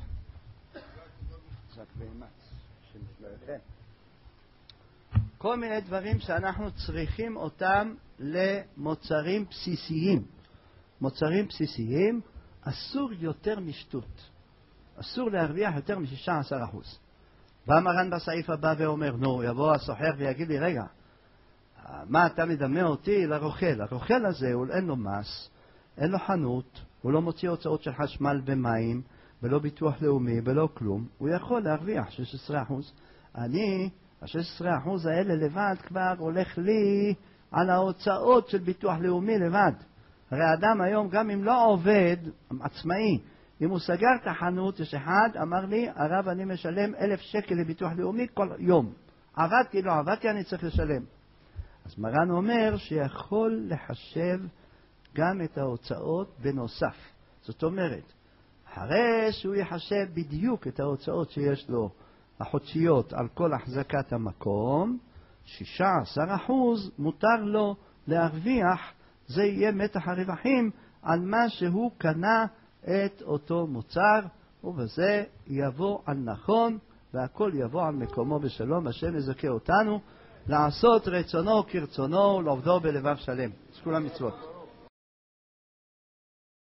כל מיני דברים שאנחנו צריכים אותם למוצרים בסיסיים. מוצרים בסיסיים אסור יותר משטות. אסור להרוויח יותר מ-16%. בא מרן בסעיף הבא ואומר, נו, יבוא הסוחר ויגיד לי, רגע, מה אתה מדמה אותי לרוכל? הרוכל הזה, אין לו מס, אין לו חנות, הוא לא מוציא הוצאות של חשמל ומים, ולא ביטוח לאומי, ולא כלום. הוא יכול להרוויח 16%. אני, ה-16% האלה לבד כבר הולך לי על ההוצאות של ביטוח לאומי לבד. הרי האדם היום, גם אם לא עובד, עצמאי, אם הוא סגר את החנות, יש אחד, אמר לי, הרב, אני משלם 1,000 שקל לביטוח לאומי כל יום. עבדתי, לא עבדתי, אני צריך לשלם. אז מרן אומר שיכול לחשב גם את ההוצאות בנוסף. זאת אומרת, אחרי שהוא יחשב בדיוק את ההוצאות שיש לו, החודשיות, על כל החזקת המקום, 16% מותר לו להרוויח, זה יהיה מתח הרווחים על מה שהוא קנה את אותו מוצר, ובזה יבוא על נכון, והכל יבוא על מקומו בשלום. השם יזכה אותנו לעשות רצונו כרצונו ולעובדו בלבב שלם. אז כולם מצוות.